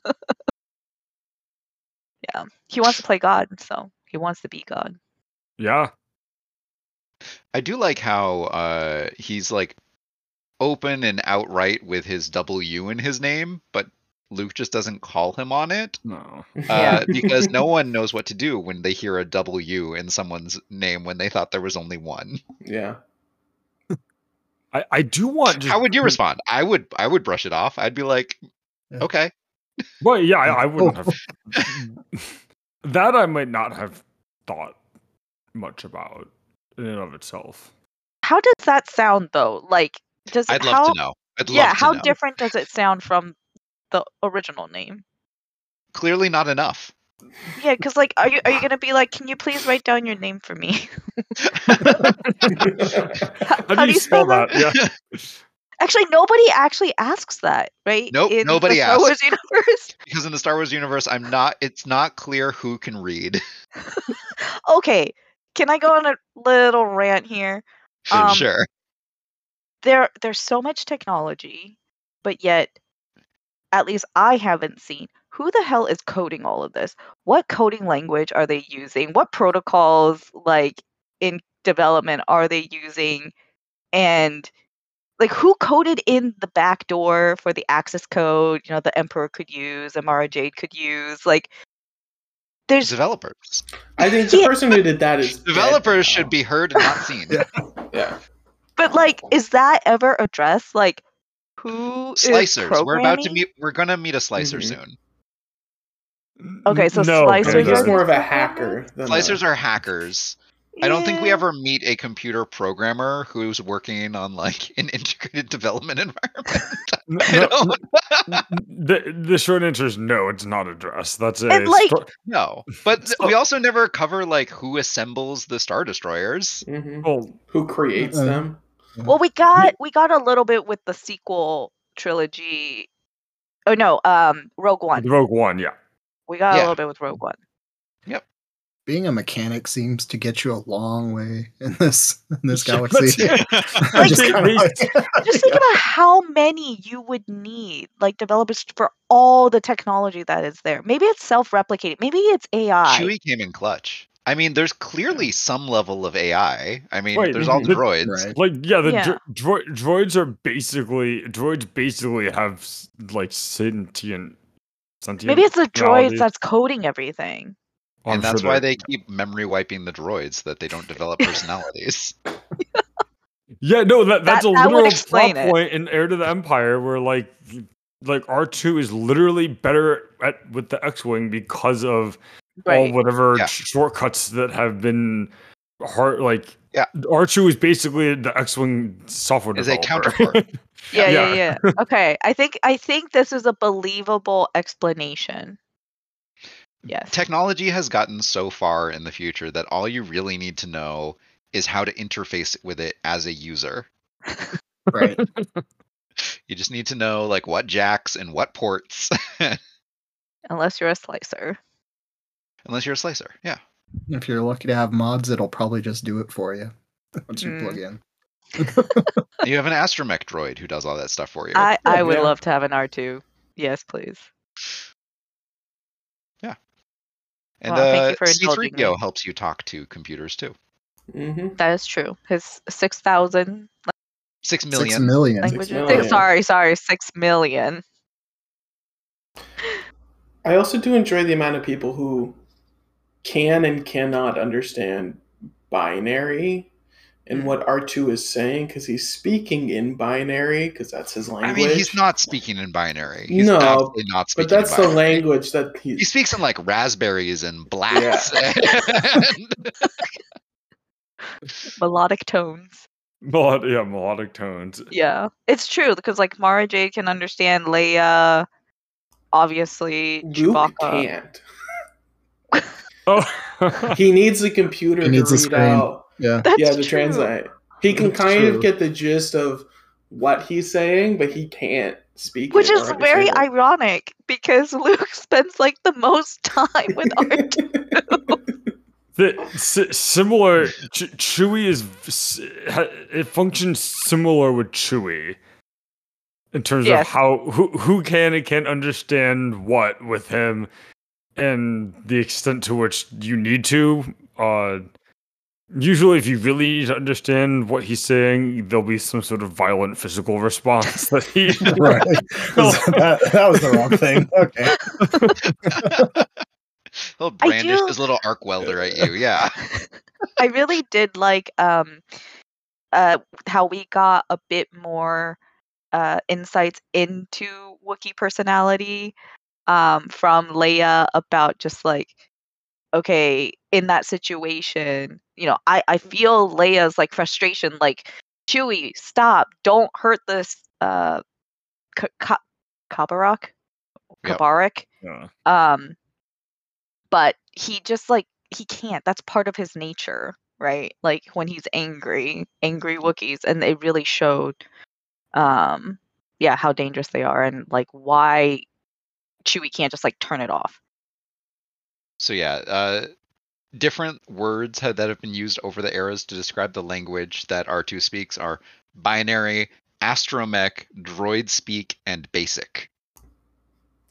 Yeah, he wants to play God, so he wants to be God. Yeah. I do like how uh, he's like open and outright with his W in his name, but Luke just doesn't call him on it. No. Uh, Yeah. because no one knows what to do when they hear a W in someone's name when they thought there was only one. Yeah. I, I do want. Just, How would you respond? I would I would brush it off. I'd be like, Yeah. okay. Well, yeah, I, I wouldn't Oh. have. That I might not have thought much about in and of itself. How does that sound though? Like, does it? I'd love how, to know. I'd Yeah, love to how know. different does it sound from the original name? Clearly not enough. Yeah, because like, are you are you gonna be like, can you please write down your name for me? How, do you spell that? Yeah. Actually, nobody actually asks that, right? Nope, In nobody the Star Wars asks. universe. Because in the Star Wars universe, I'm not it's not clear who can read. Okay, can I go on a little rant here? Um, Sure. There, there's so much technology, but yet, at least I haven't seen who the hell is coding all of this. What coding language are they using? What protocols, like in development, are they using And like, who coded in the back door for the access code, you know, the Emperor could use, and Mara Jade could use? Like, there's Developers. I think the Yeah. person who did that is dead Developers now. should be heard and not seen. Yeah. Yeah. But like, is that ever addressed? Like, who is Slicers. We're about to programming? meet. We're gonna meet a slicer Mhm. soon. Okay, so no, I slicers think are he's the more of a programmers? hacker than Slicers a, are hackers. I don't think we Yeah. ever meet a computer programmer who's working on like an integrated development environment. N- I no, don't- n- the the short answer is no. It's not addressed. That's a And, like- sto- No, but th- So- we also never cover like who assembles the Star Destroyers. Mhm. well, who creates Uh, them. Well, we got we got a little bit with the sequel trilogy. Oh no, um, Rogue One. the Rogue One, yeah. We got a Yeah. little bit with Rogue One. Being a mechanic seems to get you a long way in this in this Yeah, galaxy. that's- I just They- kinda they- like- Just think about how many you would need, like developers, for all the technology that is there. Maybe it's self-replicating. Maybe it's A I. Chewie came in clutch. I mean, there's clearly some level of A I. I mean, Wait, there's all the the- droids. Right. Like yeah, the Yeah. dro- dro- droids are basically droids basically have s- like sentient sentient. Maybe it's the droids personalities. that's coding everything. I'm And that's sure why they're- they keep memory wiping the droids so that they don't develop personalities. Yeah, no, that that's That- a that would literal explain plot it. point in Heir to the Empire where like like R two is literally better at with the X-wing because of all Right. whatever Yeah. shortcuts that have been hard. Like Yeah. R two is basically the X-wing software Is a developer. counterpart. Yeah, yeah, Yeah. yeah. Okay. I think I think this is a believable explanation. Yes. Technology has gotten so far in the future that all you really need to know is how to interface with it as a user. Right. You just need to know like what jacks and what ports. Unless you're a slicer. Unless you're a slicer. Yeah. If you're lucky to have mods, it'll probably just do it for you once you Mm. plug in. You have an astromech droid who does all that stuff for you. I, I would yeah. love to have an R two. Yes, please. And Well, thank uh, you for indulging C three P O me. helps you talk to computers too. Mm-hmm. That is true. His six thousand Six million. Six million. languages. million. Sorry, sorry, six million. I also do enjoy the amount of people who can and cannot understand binary and Mm. what R two is saying because he's speaking in binary because that's his I language. mean, he's not speaking in binary. He's No, absolutely not speaking but that's in the binary. language that he. He speaks in like raspberries and blacks. Melodic tones. Melod- yeah, melodic tones. Yeah. It's true because like Mara Jade can understand Leia, obviously Luke Chewbacca. can't. Oh, He needs a computer He needs to a read screen. out. Yeah. That's yeah, to true. translate. He can That's kind true. of get the gist of what he's saying, but he can't speak Which it is or very understand ironic because Luke spends like the most time with R two. it. the, si- similar. Ch- Chewie is s- ha- it functions similar with Chewie in terms Yes. of how who who can and can't understand what with him, and the extent to which you need to. Uh, usually, if you really need to understand what he's saying, there'll be some sort of violent physical response that he. Right. that, that was the wrong thing. Okay. He'll I brandish do- his little arc welder at you. Yeah. I really did like um uh how we got a bit more uh insights into Wookiee personality um from Leia about just like, okay, in that situation, you know, I I feel Leia's like frustration, like, Chewie, stop, don't hurt this uh K- Ka- Kabarak Yep. Kabarak Yeah. um but he just like he can't, that's part of his nature, right? Like when he's angry angry Wookiees, and it really showed um yeah, how dangerous they are and like why Chewie can't just like turn it off. So yeah, uh, different words have, that have been used over the eras to describe the language that R two speaks are binary, astromech, droid speak, and basic.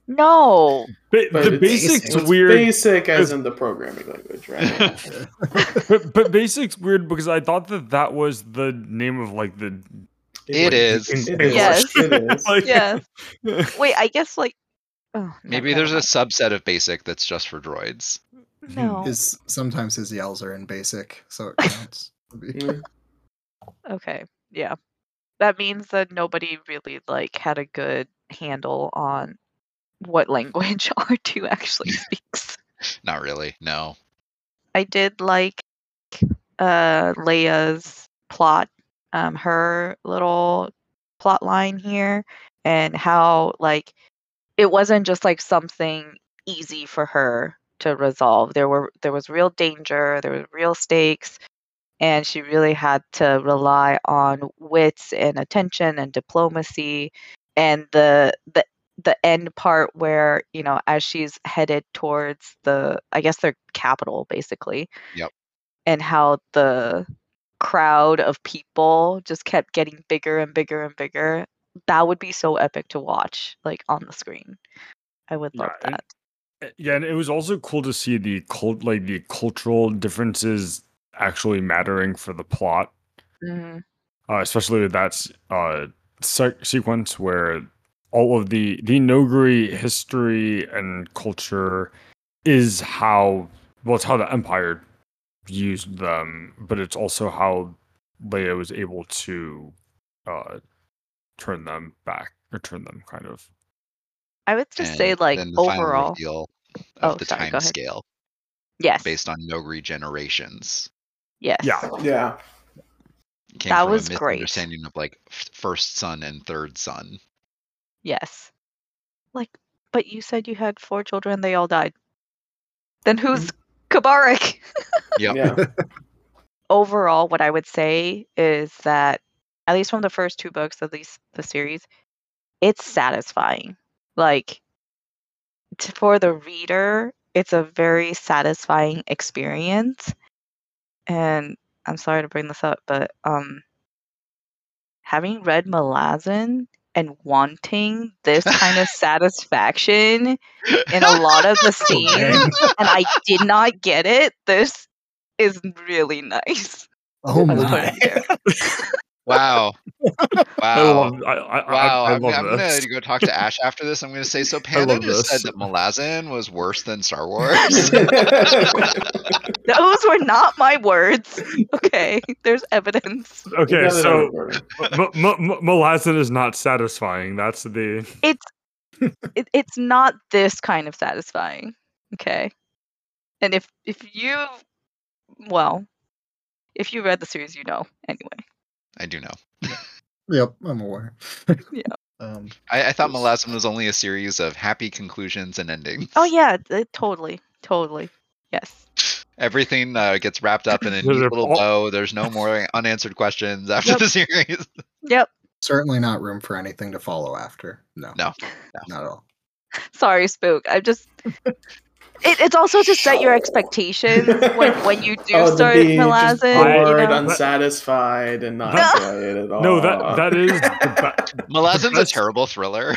No. Ba- But the it's- basic's it's weird. basic as It's- in the programming language, right? but, but basic's weird because I thought that that was the name of like the. It like, is. in- It English. Yes. is. It is. Like- Yes. Wait, I guess like. Oh, no, Maybe never there's a mind. subset of basic that's just for droids. No. His sometimes his yells are in basic, so it counts. Mm. Okay. Yeah. That means that nobody really like had a good handle on what language R two actually speaks. Not really. No. I did like uh Leia's plot, um her little plot line here, and how like it wasn't just like something easy for her to resolve. There were there was real danger, there were real stakes, and she really had to rely on wits and attention and diplomacy, and the the the end part where, you know, as she's headed towards the, I guess their capital basically. Yep. And how the crowd of people just kept getting bigger and bigger and bigger. That would be so epic to watch, like on the screen. I would love Yeah, and- that. Yeah, and it was also cool to see the cult like the cultural differences actually mattering for the plot, Mhm. uh, especially with that s- uh, se- sequence where all of the the Nogri history and culture is how well it's how the Empire used them, but it's also how Leia was able to uh, turn them back or turn them kind of. I would just say And like then the final overall. reveal of Oh, the sorry, time go ahead. scale Yes. based on Nogri generations Yes. Yeah. Yeah. came That from was a great. misunderstanding of like f- first son and third son. Yes. Like, but you said you had four children, they all died. Then who's Kabarik? Yep. Yeah. Overall, what I would say is that, at least from the first two books of these the series, it's satisfying. Like, t- for the reader, it's a very satisfying experience. And I'm sorry to bring this up, but um, having read Malazan and wanting this kind of satisfaction in a lot of the scenes, and I did not get it. This is really nice. Oh I would put my! it there. Wow. I Wow. love. I, I, Wow. I, I I'm, love I'm this. gonna go talk to Ash after this. I'm gonna say so. Panda love just this. said that Malazan was worse than Star Wars. Those were not my words. Okay, there's evidence. We Okay, got it on so recording. M- M- M- Malazan is not satisfying. That's the. It's it, it's not this kind of satisfying. Okay, and if if you, well, if you read the series, you know. Anyway, I do know. Yep, I'm aware. Yeah. Um, I, I thought Malazan was only a series of happy conclusions and endings. oh yeah, th- totally, totally, yes. Everything uh, gets wrapped up in a There's neat a- little all- bow. There's no more unanswered questions after Yep. the series. Yep. certainly not room for anything to follow after. No, No. not at all. Sorry, Spook. I'm just. It, it's also to set your expectations when when you do Oh, to start be just Malazan. You bored, know? unsatisfied, and not That- enjoy it at all. No, that that is. The Malazan's a best- terrible thriller.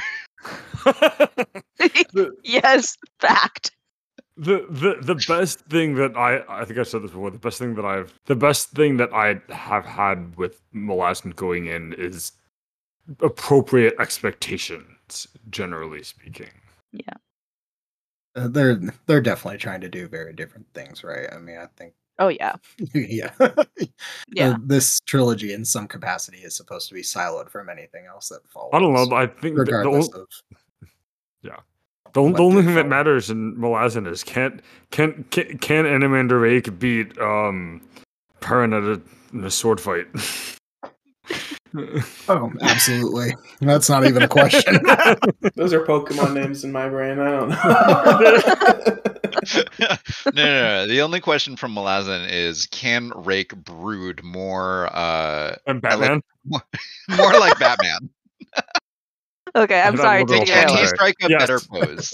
the, Yes, fact. the the the best thing that I I think I said this before. The best thing that I've the best thing that I have had with Malazan going in is appropriate expectations, generally speaking. Uh, they're they're definitely trying to do very different things, right? I mean, I think Oh yeah, yeah, yeah. Uh, this trilogy in some capacity is supposed to be siloed from anything else that follows. I don't know. I think the, the, regardless ol- of the, what the only did thing that follow. matters in Malazan is can can can, can Animander Rake beat um Perrin at a, in a sword fight? oh, absolutely. That's not even a question. Those are Pokemon names in my brain. I don't know. no, no, no. The only question from Malazan is: can Rake brood more, uh, and Batman. more like Batman? Okay, I'm That sorry little to Can derail he it. Sorry. strike a Yes. better pose?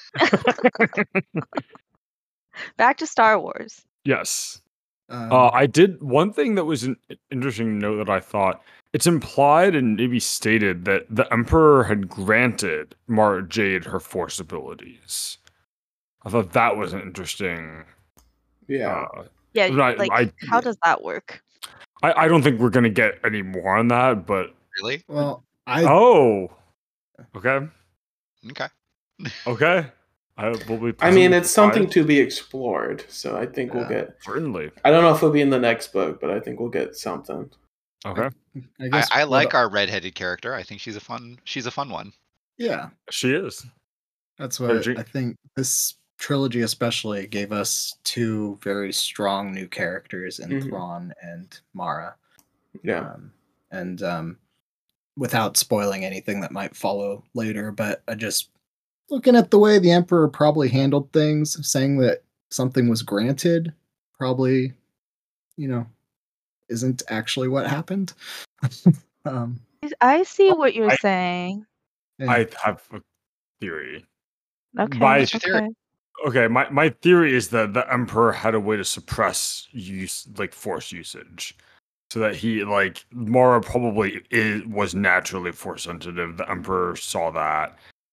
Back to Star Wars. Yes. Um, Uh, I did one thing that was an interesting note that I thought it's implied and maybe stated that the Emperor had granted Mara Jade her Force abilities. I thought that was an interesting. Yeah. Uh, Yeah, I, like I, how does that work? I, I don't think we're gonna get any more on that, but Really? Well, I oh, okay, Okay. okay. I will be. I mean, pleasantly it's something surprised. to be explored. So I think we'll Yeah. get. Certainly. I don't know if it'll be in the next book, but I think we'll get something. Okay, I I, guess I what- like our redheaded character. I think she's a fun. She's a fun one. Yeah, she is. that's Better what drink- I think. This trilogy especially gave us two very strong new characters in Mhm. Thrawn and Mara. Yeah. Um, and um, without spoiling anything that might follow later, but I just looking at the way the Emperor probably handled things, saying that something was granted, probably, you know, isn't actually what happened. um, I see what you're I- saying. yeah. I have a theory. Okay. By- What's your theory? okay. Okay, my, my theory is that the Emperor had a way to suppress use like force usage. So that he like Mara probably is, was naturally force sensitive. The Emperor saw that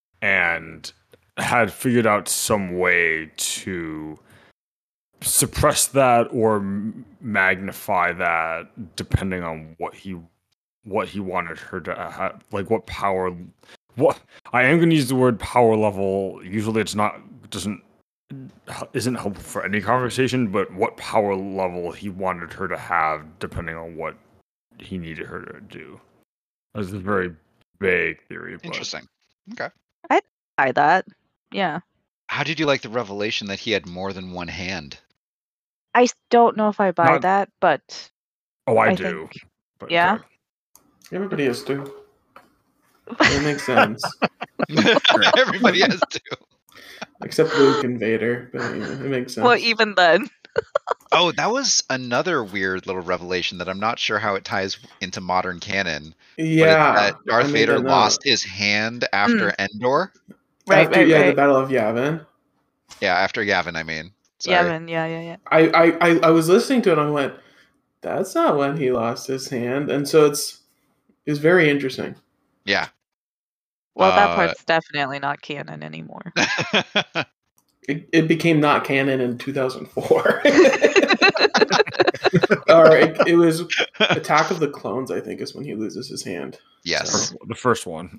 and had figured out some way to suppress that or m- magnify that depending on what he what he wanted her to have, like what power what I am going to use the word power level. Usually it's not doesn't isn't helpful for any conversation, but what power level he wanted her to have depending on what he needed her to do. That's a very vague theory. But Interesting. Okay. Buy that. Yeah. How did you like the revelation that he had more than one hand? I s- don't know if I buy Not- that, but Oh, I, I do. think- But yeah? okay. Everybody has to. It makes sense. Everybody has to. Except Luke and Vader. But yeah, it makes sense. well, even then. Oh, that was another weird little revelation that I'm not sure how it ties into modern canon. yeah. But it's that Darth I made Vader that note. lost his hand after Endor. Right, After, right, yeah, the right. Battle of Yavin. Yeah, after Yavin, I mean. Sorry. Yeah, man. Yeah, yeah, yeah. I, I, I, I was listening to it and I went, that's not when he lost his hand. And so it's it's very interesting. Yeah. Well, that Uh, part's definitely not canon anymore. It, it became not canon in two thousand four. or it, it was Attack of the Clones, I think, is when he loses his hand. yes. First, the first one.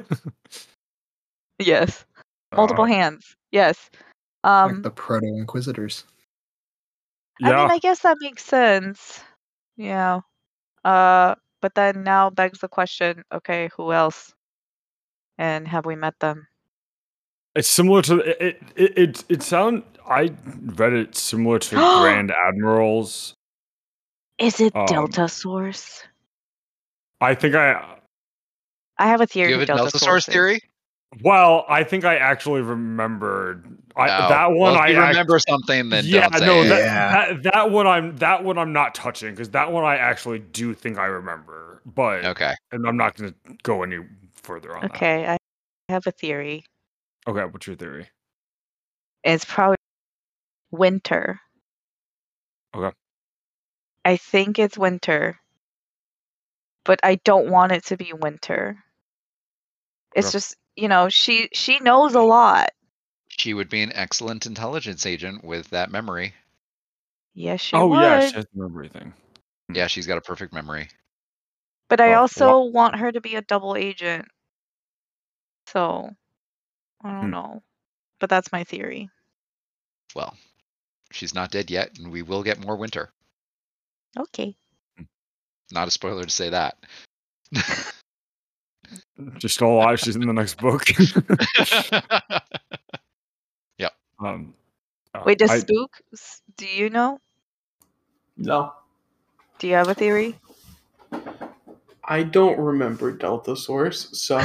yes. Multiple Uh, hands. Yes. Um like the Proto Inquisitors. Yeah. I mean, I guess that makes sense. Yeah. Uh but then now begs the question, okay, who else? And have we met them? It's similar to it. It it, it, it sound. I read it similar to Grand Admirals. Is it Um, Delta Source? I think I. I have a Do theory. you have who a Delta Delta Source is. theory? Well, I think I actually remembered. I Oh, that one. well, if I you act- remember something, then yeah, don't say no, it. that, Yeah. that that one I'm that one I'm not touching because that one I actually do think I remember, but Okay. and I'm not going to go any further on Okay, I have a theory. that. Okay, what's your theory? It's probably Winter. Okay. I think it's Winter. But I don't want it to be Winter. It's Okay. just, you know, she she knows a lot. She would be an excellent intelligence agent with that memory. Yes, she oh would. yeah, she has the memory thing. Hmm. Yeah, she's got a perfect memory. But I Well, also want her to be a double agent. So, I don't Hmm. know. But that's my theory. Well, she's not dead yet, and we will get more Winter. Okay. Not a spoiler to say that. She's still alive. She's in the next book. Yep. um, uh, Wait, does I- Spook, s- do you know? No. Do you have a theory? I don't remember Delta Source, so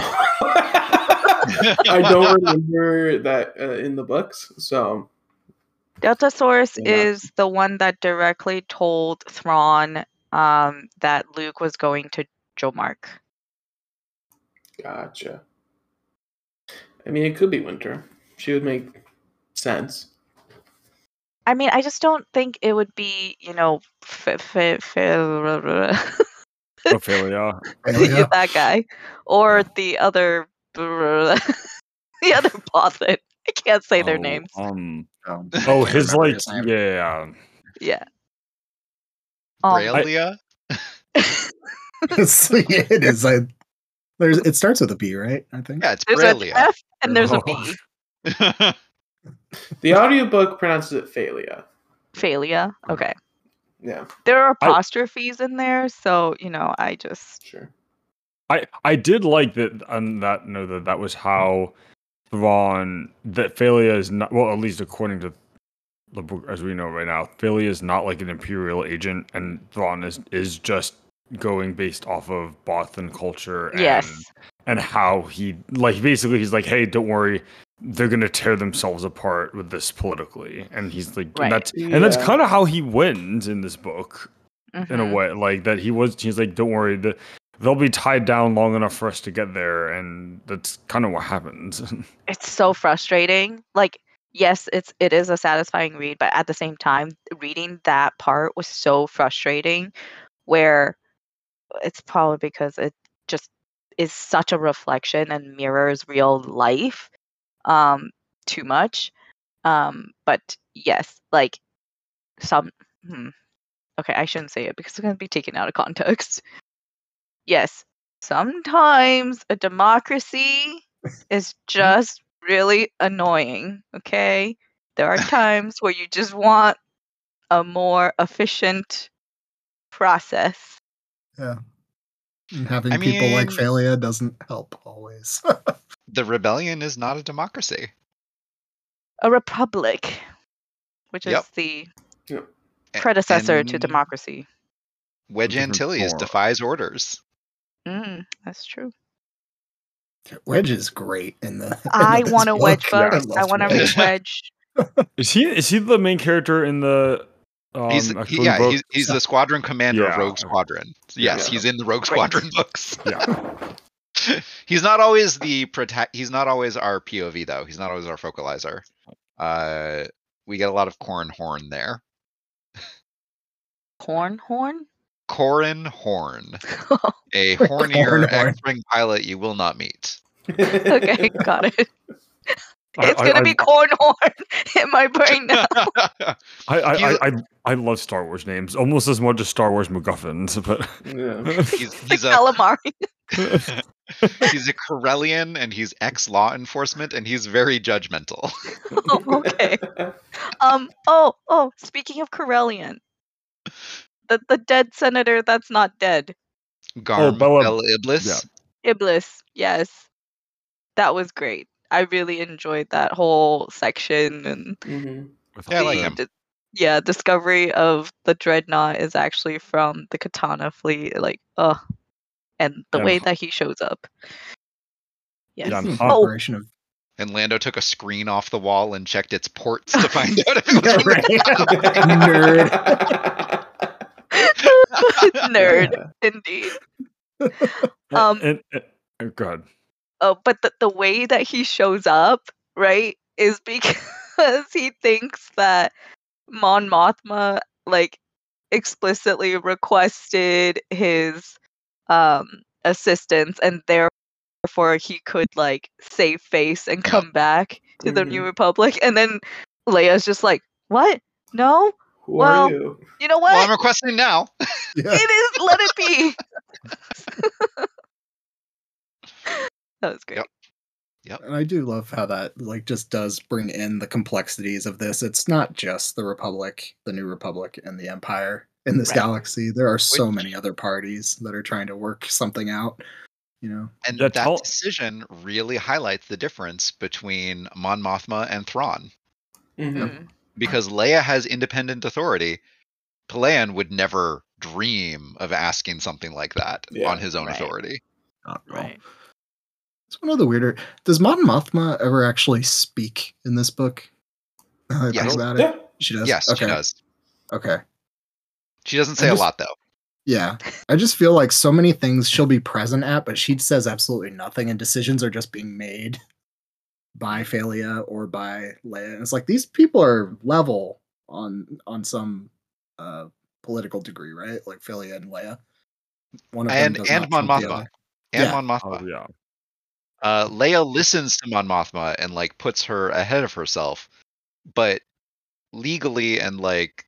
I don't remember that uh, in the books. So Delta Source Yeah. is the one that directly told Thrawn um, that Luke was going to Jomark. gotcha. I mean, it could be Winter. She would make sense. I mean, I just don't think it would be, you know, f- f- f- Ophelia. Ophelia? that guy, or the other, the other Bothan. I can't say their Oh, names. Um. Um, Oh, I can't his remember like his name. yeah. Yeah. Um, Brailleia? It's- yeah, it is. I, there's. It starts with a B, right? I think. Yeah, it's there's an Brailleia. F and there's a Oh. B. The audiobook pronounces it Phalia. Phalia. Okay. Yeah, There are I- apostrophes in there, so you know, I just sure. I I did like that on that note that that was how Thrawn that Phalia is not well, at least according to the book as we know right now, Phalia is not like an Imperial agent, and Thrawn is is just going based off of Bothan culture and yes. and how he like basically he's like, hey, don't worry, they're gonna tear themselves apart with this politically, and he's like, Right. and that's and that's Yeah. kind of how he wins in this book in a Mhm. way, like that he was. He's like, don't worry, the, they'll be tied down long enough for us to get there, and that's kind of what happens. It's so frustrating. Like, yes, it's it is a satisfying read, but at the same time, reading that part was so frustrating. Where it's probably because it just is such a reflection and mirrors real life, um, too much. Um, but yes, like some. Hmm, okay, I shouldn't say it because it's going to be taken out of context. Yes, sometimes a democracy is just really annoying, okay? There are times where you just want a more efficient process. Yeah. And having I people like mean- Phalia doesn't help always. The rebellion is not a democracy. A republic, which Yep. is the Yep. predecessor to And democracy. Wedge Different Antilles form. defies orders. Mm, that's true. Wedge is great in the. in I this want a Wedge book. book. Yeah, I love want to read Wedge. is he is he the main character in the? Um, He's he- actually yeah, book? he's he's the squadron commander of Yeah. Rogue Squadron. Yes, Yeah. he's in the Rogue Great. Squadron books. Yeah. He's not always the protect. He's not always our P O V though. He's not always our focalizer. Uh, we get a lot of Corrin Horn there. Corn horn? Corrin Horn, a Corrin hornier Horn. X-wing pilot you will not meet. Okay, got it. I- It's I- gonna I- be corn horn in my brain now. I I, He's- I, I I love Star Wars names almost as much as Star Wars MacGuffins, but Yeah. he's Like he's a calamari. he's a Corellian and he's ex-law enforcement and he's very judgmental. Oh, okay. Um. Oh. Oh. Speaking of Corellian, the the dead senator that's not dead, Garm Bella- El Iblis. yeah. Iblis. Yes, that was great. I really enjoyed that whole section and Mhm. Yeah, I like the him. di- yeah discovery of the dreadnought is actually from the Katana fleet. Like, uh, and the Yeah, way and- that he shows up. Yes. Yeah, and The Han- Oh, incorporation of. And Lando took a screen off the wall and checked its ports to find out if it was from Nerd. nerd indeed. Um, and, and, and go ahead. Oh, but the, the way that he shows up, right, is because he thinks that Mon Mothma like explicitly requested his um assistance and therefore he could like save face and Yeah. come back to the New Mhm. Republic, and then Leia's just like, "What? No? Who Well- are you? You know Well, what? I'm requesting now. Yeah. It is. Let it be." That was great. Yep. And I do love how that like just does bring in the complexities of this. It's not just the Republic, the New Republic, and the Empire in this Right. galaxy. There are so Which- many other parties that are trying to work something out. You know, And Yeah, that tell- decision really highlights the difference between Mon Mothma and Thrawn. Mhm. Mm. Because Leia has independent authority. Pelayan would never dream of asking something like that Yeah. on his own Right. authority. not at all. Right. It's one of the weirder. Does Mon Mothma ever actually speak in this book? Now that I Yes. think about it. Yeah. She does. Yes, okay. she does. Okay. She doesn't I say just- a lot though. Yeah. I just feel like so many things she'll be present at, but she says absolutely nothing, and decisions are just being made by Phalia or by Leia. And it's like these people are level on on some uh political degree, right? Like Phalia and Leia. One of them and does and not Mon trump the Mothma. other. And Yeah. Mon Oh Mothma. yeah. Uh, Leia listens to Mon Mothma and like puts her ahead of herself, but legally and like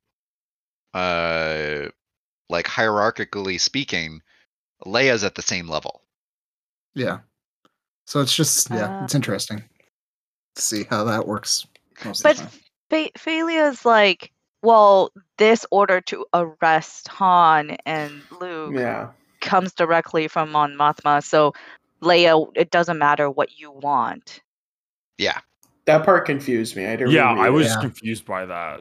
uh like hierarchically speaking, Leia's at the same level. Yeah. So it's just yeah, Uh, it's interesting to see how that works most of But the time. Fa- Phalia's like, well, this order to arrest Han and Luke Yeah. comes directly from Mon Mothma, so Leia, it doesn't matter what you want. Yeah. That part confused me. I had to Yeah, reread I was it. Yeah. confused by that.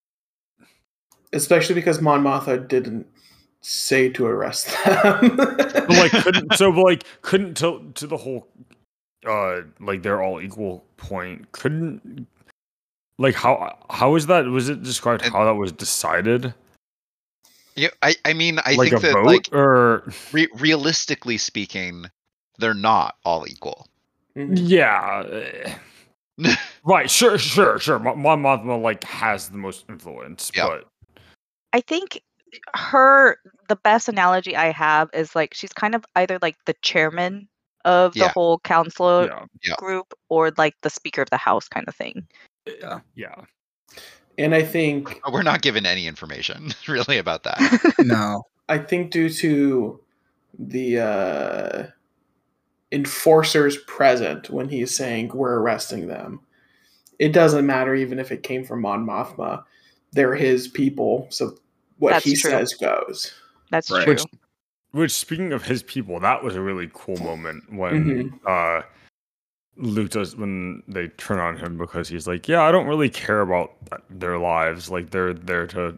Especially because Mon Mothma didn't say to arrest them. But like couldn't so but like couldn't to to the whole uh like they're all equal point. Couldn't like how how is that was it described And- how that was decided? Yeah, I, I mean, I like think a that vote like or re- realistically speaking, they're not all equal. Mhm. yeah. eh. Right, sure, sure, sure. Mon Mon Mothma like has the most influence, Yeah. but I think her, the best analogy I have is like she's kind of either like the chairman of the Yeah. whole council yeah, Yeah. group or like the speaker of the house kind of thing. Yeah. yeah. And I think We're not given any information really about that. No. I think due to the uh, enforcers present when he's saying we're arresting them, it doesn't matter even if it came from Mon Mothma. They're his people, so what That's he true. says goes. That's Right. true. Which which speaking of his people, that was a really cool moment when Mhm. uh Luke does when they turn on him because he's like, yeah, I don't really care about their lives. Like they're there to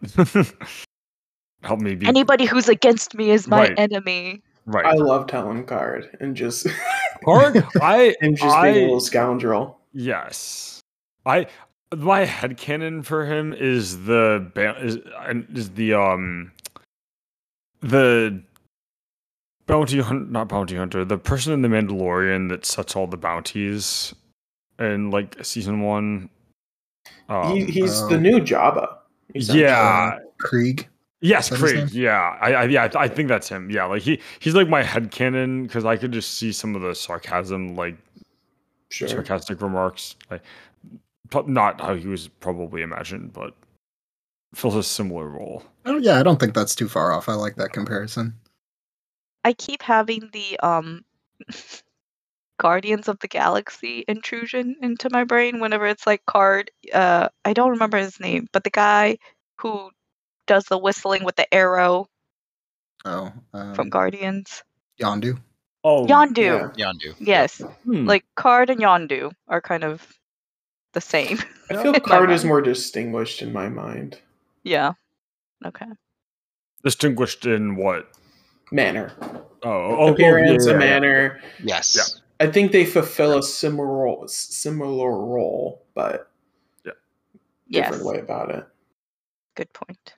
help me be Anybody who's against me is my Right. enemy. right. I love Talon-Card and just Park, I him just being a I little scoundrel. yes, I my headcanon for him is the ba- is is the um the bounty hunt not bounty hunter the person in the Mandalorian that sets all the bounties in like season one. Um, he, he's oh. the new Jabba. essentially. yeah. Krieg. Yes, Is that his Krieg. name? Yeah, I, I yeah, I think that's him. Yeah, like he he's like my headcanon because I could just see some of the sarcasm, like Sure. sarcastic remarks, like pro- not how he was probably imagined, but fills a similar role. Oh yeah, I don't think that's too far off. I like that comparison. I keep having the um Guardians of the Galaxy intrusion into my brain whenever it's like Card. Uh, I don't remember his name, but the guy who does the whistling with the arrow Oh, um, from Guardians. Yondu. Oh, Yondu. Yeah. Yondu. Yes. hmm. Like Card and Yondu are kind of the same. I feel in my Card is mind. more distinguished in my mind. Yeah. Okay. distinguished in what? Manner. Oh, oh, oh, Appearance, yeah, a yeah, yeah. manner. Yes. Yeah. I think they fulfill a similar similar role, but Yes. different way about it. Good point.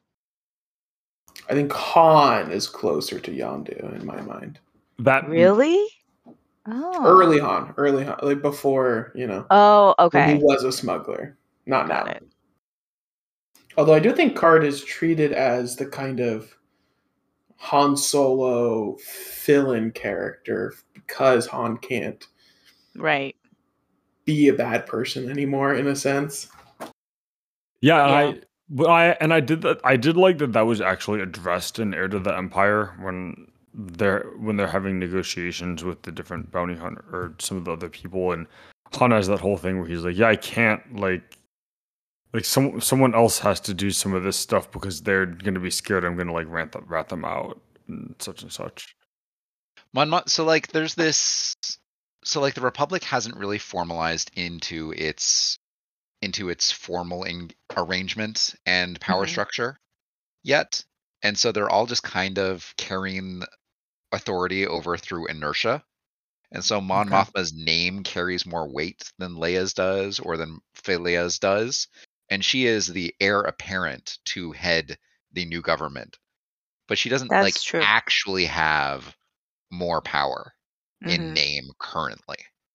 I think Han is closer to Yondu in my mind. That Really? Oh. Early Han, early Han, like before, you know, Oh, when okay. he was a smuggler. Not Got now. it. Although I do think Card is treated as the kind of Han Solo fill-in character because Han can't Right. be a bad person anymore, in a sense. Yeah, and Yeah. I, but I and I did that. I did like that. That was actually addressed in Heir to the Empire when they're when they're having negotiations with the different bounty hunter or some of the other people, and Han has that whole thing where he's like, "Yeah, I can't like." Like some someone else has to do some of this stuff because they're gonna be scared I'm gonna like rat them, rat them out and such and such. Mon Mo- so like there's this so like the Republic hasn't really formalized into its into its formal in- arrangement and power Mhm. structure yet. And so they're all just kind of carrying authority over through inertia. And so Mon Okay. Mothma's name carries more weight than Leia's does or than Philia's does. And she is the heir apparent to head the new government. But she doesn't That's like true. actually have more power in Mhm. name currently.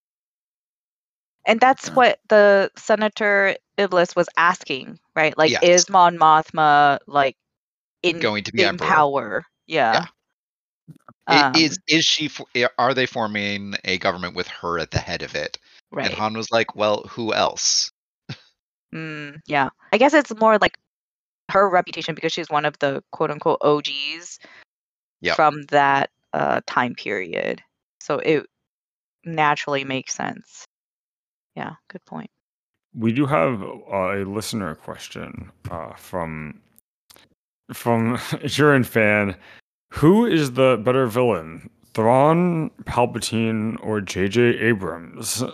And that's Yeah. what the Senator Iblis was asking, right? Like, Yes. is Mon Mothma like in Going to be in emperor. power? Yeah. Yeah. I- Um, Is is she? fo- i- Are they forming a government with her at the head of it? And right. Han was like, "Well, who else?" Mm, yeah. I guess it's more like her reputation because she's one of the quote unquote O Gs Yep. from that uh, time period. So it naturally makes sense. Yeah, good point. We do have uh, a listener question uh, from from Jurin fan. Who is the better villain, Thrawn, Palpatine, or J J Abrams?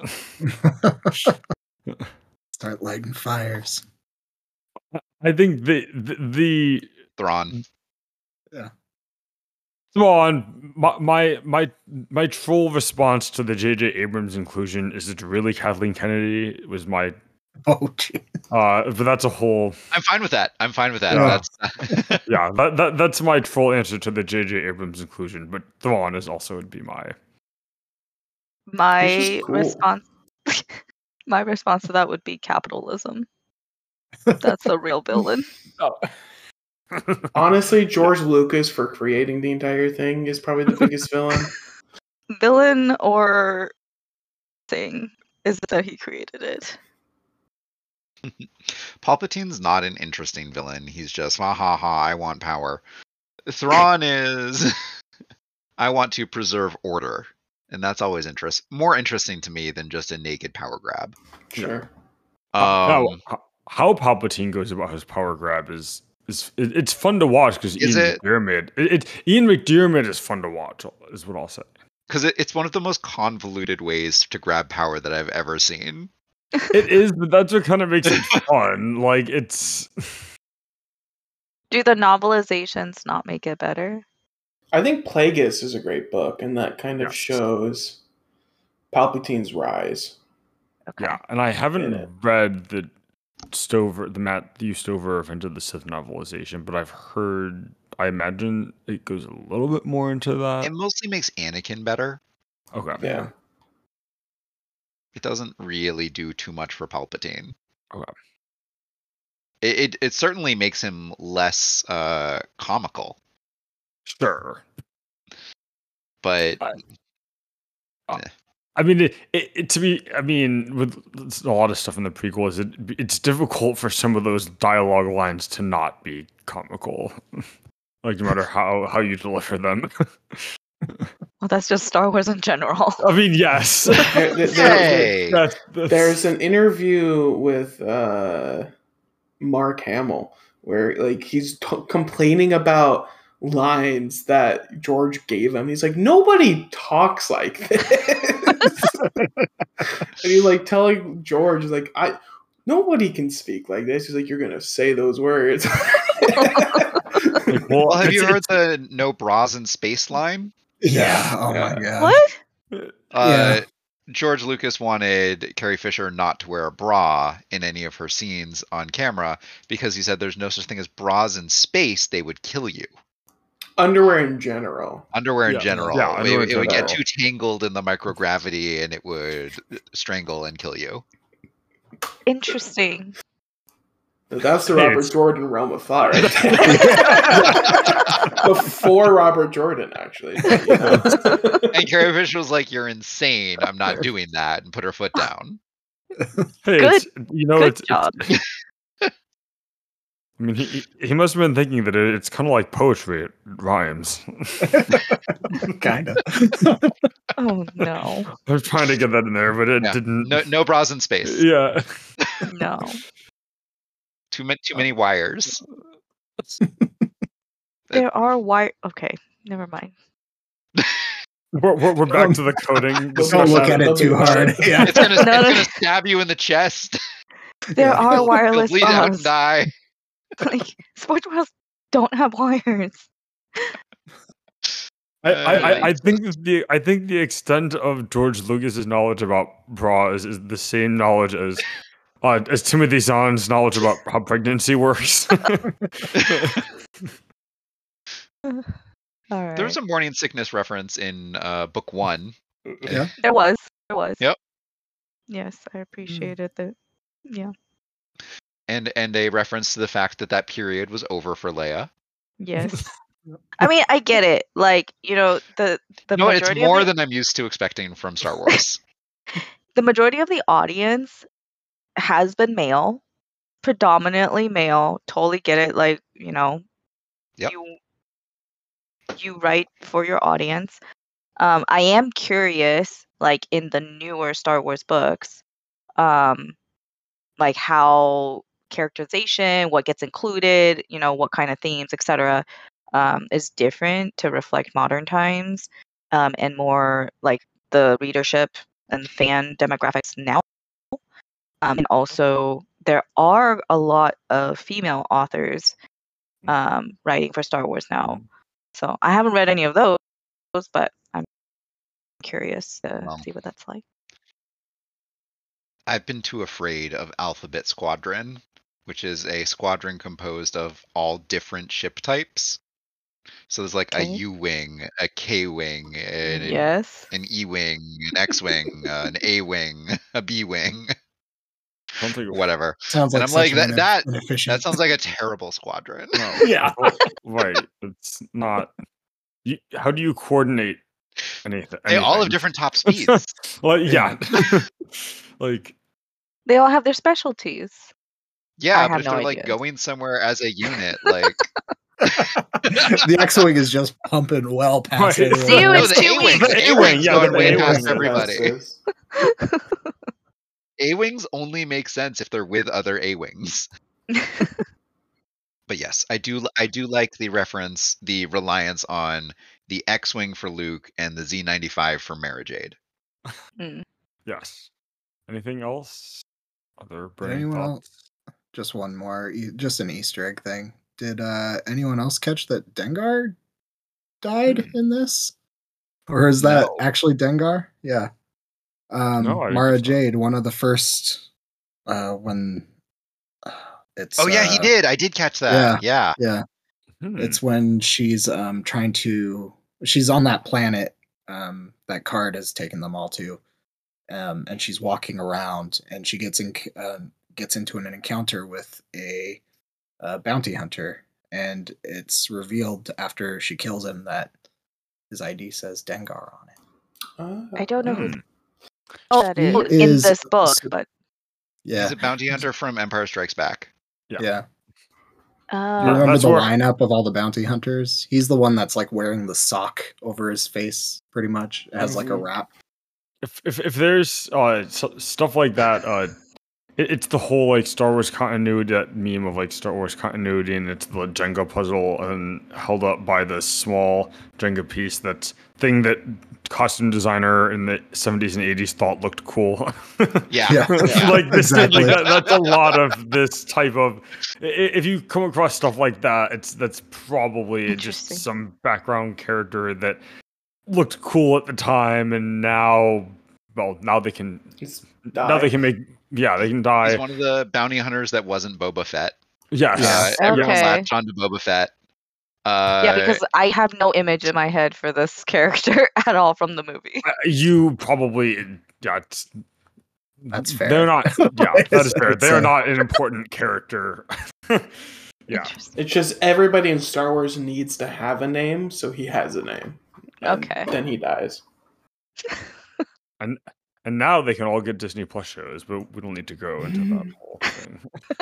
Start lighting fires. I think the the, the Thrawn. Thrawn. My, my my my troll response to the J J Abrams inclusion is it really Kathleen Kennedy? It was my Oh, gee. uh, but that's a whole I'm fine with that. I'm fine with that. Yeah. That's yeah. That, that that's my troll answer to the J J Abrams inclusion. But Thrawn is also would be my My just cool. response my response to that would be capitalism. That's the real villain. Honestly, George Lucas for creating the entire thing is probably the biggest villain. Villain or thing is that he created it. Palpatine's not an interesting villain. He's just ha ha ha. I want power. Thrawn is. I want to preserve order, and that's always interest more interesting to me than just a naked power grab. Sure. How- Um, how, how Palpatine goes about his power grab is is it, it's fun to watch because Is Ian it? McDiarmid. It, it Ian McDiarmid is fun to watch. Is what I'll say. because it, it's one of the most convoluted ways to grab power that I've ever seen. It is, but that's what kind of makes it fun. Like it's. Do the novelizations not make it better? I think Plagueis is a great book, and that kind of Yes. shows Palpatine's rise. Okay. Yeah, and I haven't In it. read the Stover, the Matthew Stover of Into the Sith novelization, but I've heard. I imagine it goes a little bit more into that. It mostly makes Anakin better. Okay. Yeah. It doesn't really do too much for Palpatine. Okay. It it, it certainly makes him less uh, comical, Sure. but I- I mean, it, it, it, to me, I mean, with a lot of stuff in the prequel, is it it's difficult for some of those dialogue lines to not be comical, like no matter how how you deliver them. Well, that's just Star Wars in general. I mean, yes. There- there- there- hey, That's- that's- There's an interview with uh, Mark Hamill where like he's t- complaining about lines that George gave him. He's like, nobody talks like this. And he's like telling George, he's like, I nobody can speak like this. He's like, you're gonna say those words. like, well, well, have you it's- heard the no bras in space line? Yeah. Oh Yeah. my god. What? Uh, George Lucas wanted Carrie Fisher not to wear a bra in any of her scenes on camera because he said there's no such thing as bras in space, they would kill you. Underwear in general. Underwear Yeah, in general. yeah, it, underwear in it would get general. too tangled in the microgravity and it would strangle and kill you. Interesting. That's the Hey, Robert it's- Jordan realm of thought, right there. Before Robert Jordan, actually. But, you know. And Carrie Fisher was like, "You're insane. I'm not doing that," and put her foot down. Hey, Good- it's, you know, Good it's, job. it's- I mean, he he must have been thinking that it, it's kind of like poetry. It rhymes. kind of. Oh no. I was trying to get that in there, but it Yeah. didn't. No, no bras in space. Yeah. No. Too many, too many wires. There are wire. Okay, never mind. We're, we're, we're back to the coding. Don't discussion. look at it too hard. Yeah. It's gonna, No, it's no, gonna no. stab you in the chest. There Yeah. are You'll wireless bleed out and bras. die. Like sports bras don't have wires. I, I, I, I Uh, think that the I think the extent of George Lucas's knowledge about bras is, is the same knowledge as uh, as Timothy Zahn's knowledge about how pregnancy works. All right. There was a morning sickness reference in uh, book one. Yeah. There was. There was. Yep. Yes, I appreciated that. Yeah. and and a reference to the fact that that period was over for Leia. Yes. I mean, I get it. Like, you know, the the No, it's majority more of the, than I'm used to expecting from Star Wars. the majority of the audience has been male, predominantly male. Totally get it. Like, you know, Yep. you you write for your audience. Um, I am curious, like in the newer Star Wars books, um, like how characterization, what gets included, you know, what kind of themes, et cetera, um, is different to reflect modern times, um, and more like the readership and fan demographics now. Um, and also, there are a lot of female authors um, writing for Star Wars now. So I haven't read any of those, but I'm curious to Well, see what that's like. I've been too afraid of Alphabet Squadron, which is a squadron composed of all different ship types. So there's like a Okay. U-wing, a K-wing, an, Yes. an E-wing, an X-wing, uh, an A-wing, a B-wing, Sounds like whatever. Sounds And like I'm like, such an that, ineff- that, inefficient. that sounds like a terrible squadron. no, Yeah. well, right. It's not. You, how do you coordinate anything? They all have anything? different top speeds. Well, yeah. like They all have their specialties. Yeah, I but have if no they're like ideas. going somewhere as a unit, like The X-wing is just pumping well past Right. anyone. See, no, it's the two A-wing, weeks. the The A-wing's A-wing, yeah, going the way A-wing past is everybody. Passes. A-wings only make sense if they're with other A-wings. But yes, I do I do like the reference, the reliance on the X-wing for Luke and the Z ninety-five for Mara Jade. Mm. yes. Anything else? Other Did burning anyone else? thoughts? Just one more, e- just an Easter egg thing. Did uh, anyone else catch that Dengar died Hmm. in this, or is that No. actually Dengar? Yeah. Um, No, I didn't Mara catch that. Jade, one of the first uh, when uh, it's. Oh yeah, he uh, did. I did catch that. Yeah. Yeah, Hmm. it's when she's um trying to. She's on that planet um that Card has taken them all to, um, and she's walking around, and she gets in uh, gets into an encounter with a, a bounty hunter, and it's revealed after she kills him that his I D says Dengar on it. Uh, I don't know who Hmm. oh, that is, Who in is- this book, so- but Yeah, He's a bounty hunter from Empire Strikes Back. Yeah. yeah. uh, You remember That's the where- lineup of all the bounty hunters? He's the one that's like wearing the sock over his face, pretty much. It has like a Mhm. wrap. If if if there's uh s- stuff like that, uh, it, it's the whole like Star Wars continuity, that meme of like Star Wars continuity, and it's the Jenga puzzle and held up by the small Jenga piece. That's thing that costume designer in the seventies and eighties thought looked cool. Yeah. Yeah. like this, Exactly. like that, that's a lot of this type of. i- If you come across stuff like that, it's that's probably just Interesting. some background character that looked cool at the time, and now, well, now they can He's now they died. can make yeah they can die. He's one of the bounty hunters that wasn't Boba Fett. Yes. Uh, Yeah. everyone Okay. latched onto Boba Fett. Uh, yeah, because I have no image in my head for this character at all from the movie. Uh, you probably yeah. It's, That's fair. They're not. Yeah, It's- that is fair. it's, They are uh, not an important character. yeah. Interesting. It's just everybody in Star Wars needs to have a name, so he has a name. And Okay. Then he dies. And now they can all get Disney Plus shows, but we don't need to go into that whole thing.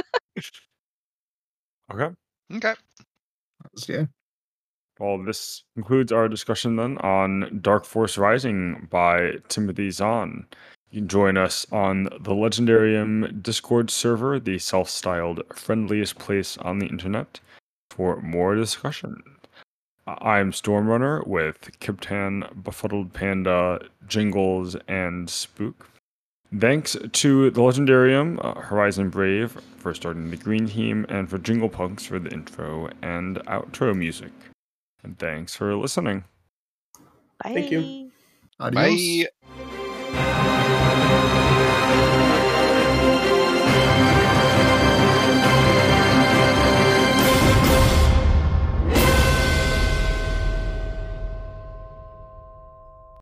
Okay. okay. Yeah. Well, this concludes our discussion then on Dark Force Rising by Timothy Zahn. You can join us on the Legendarium Discord server, the self-styled friendliest place on the internet, for more discussion. I'm Stormrunner with Kiptan, Befuddled Panda, Jingles, and Spook. Thanks to the Legendarium, uh, Horizon Brave for starting the green team, and for Jingle Punks for the intro and outro music. And thanks for listening. Bye. Thank you. Adios. Bye.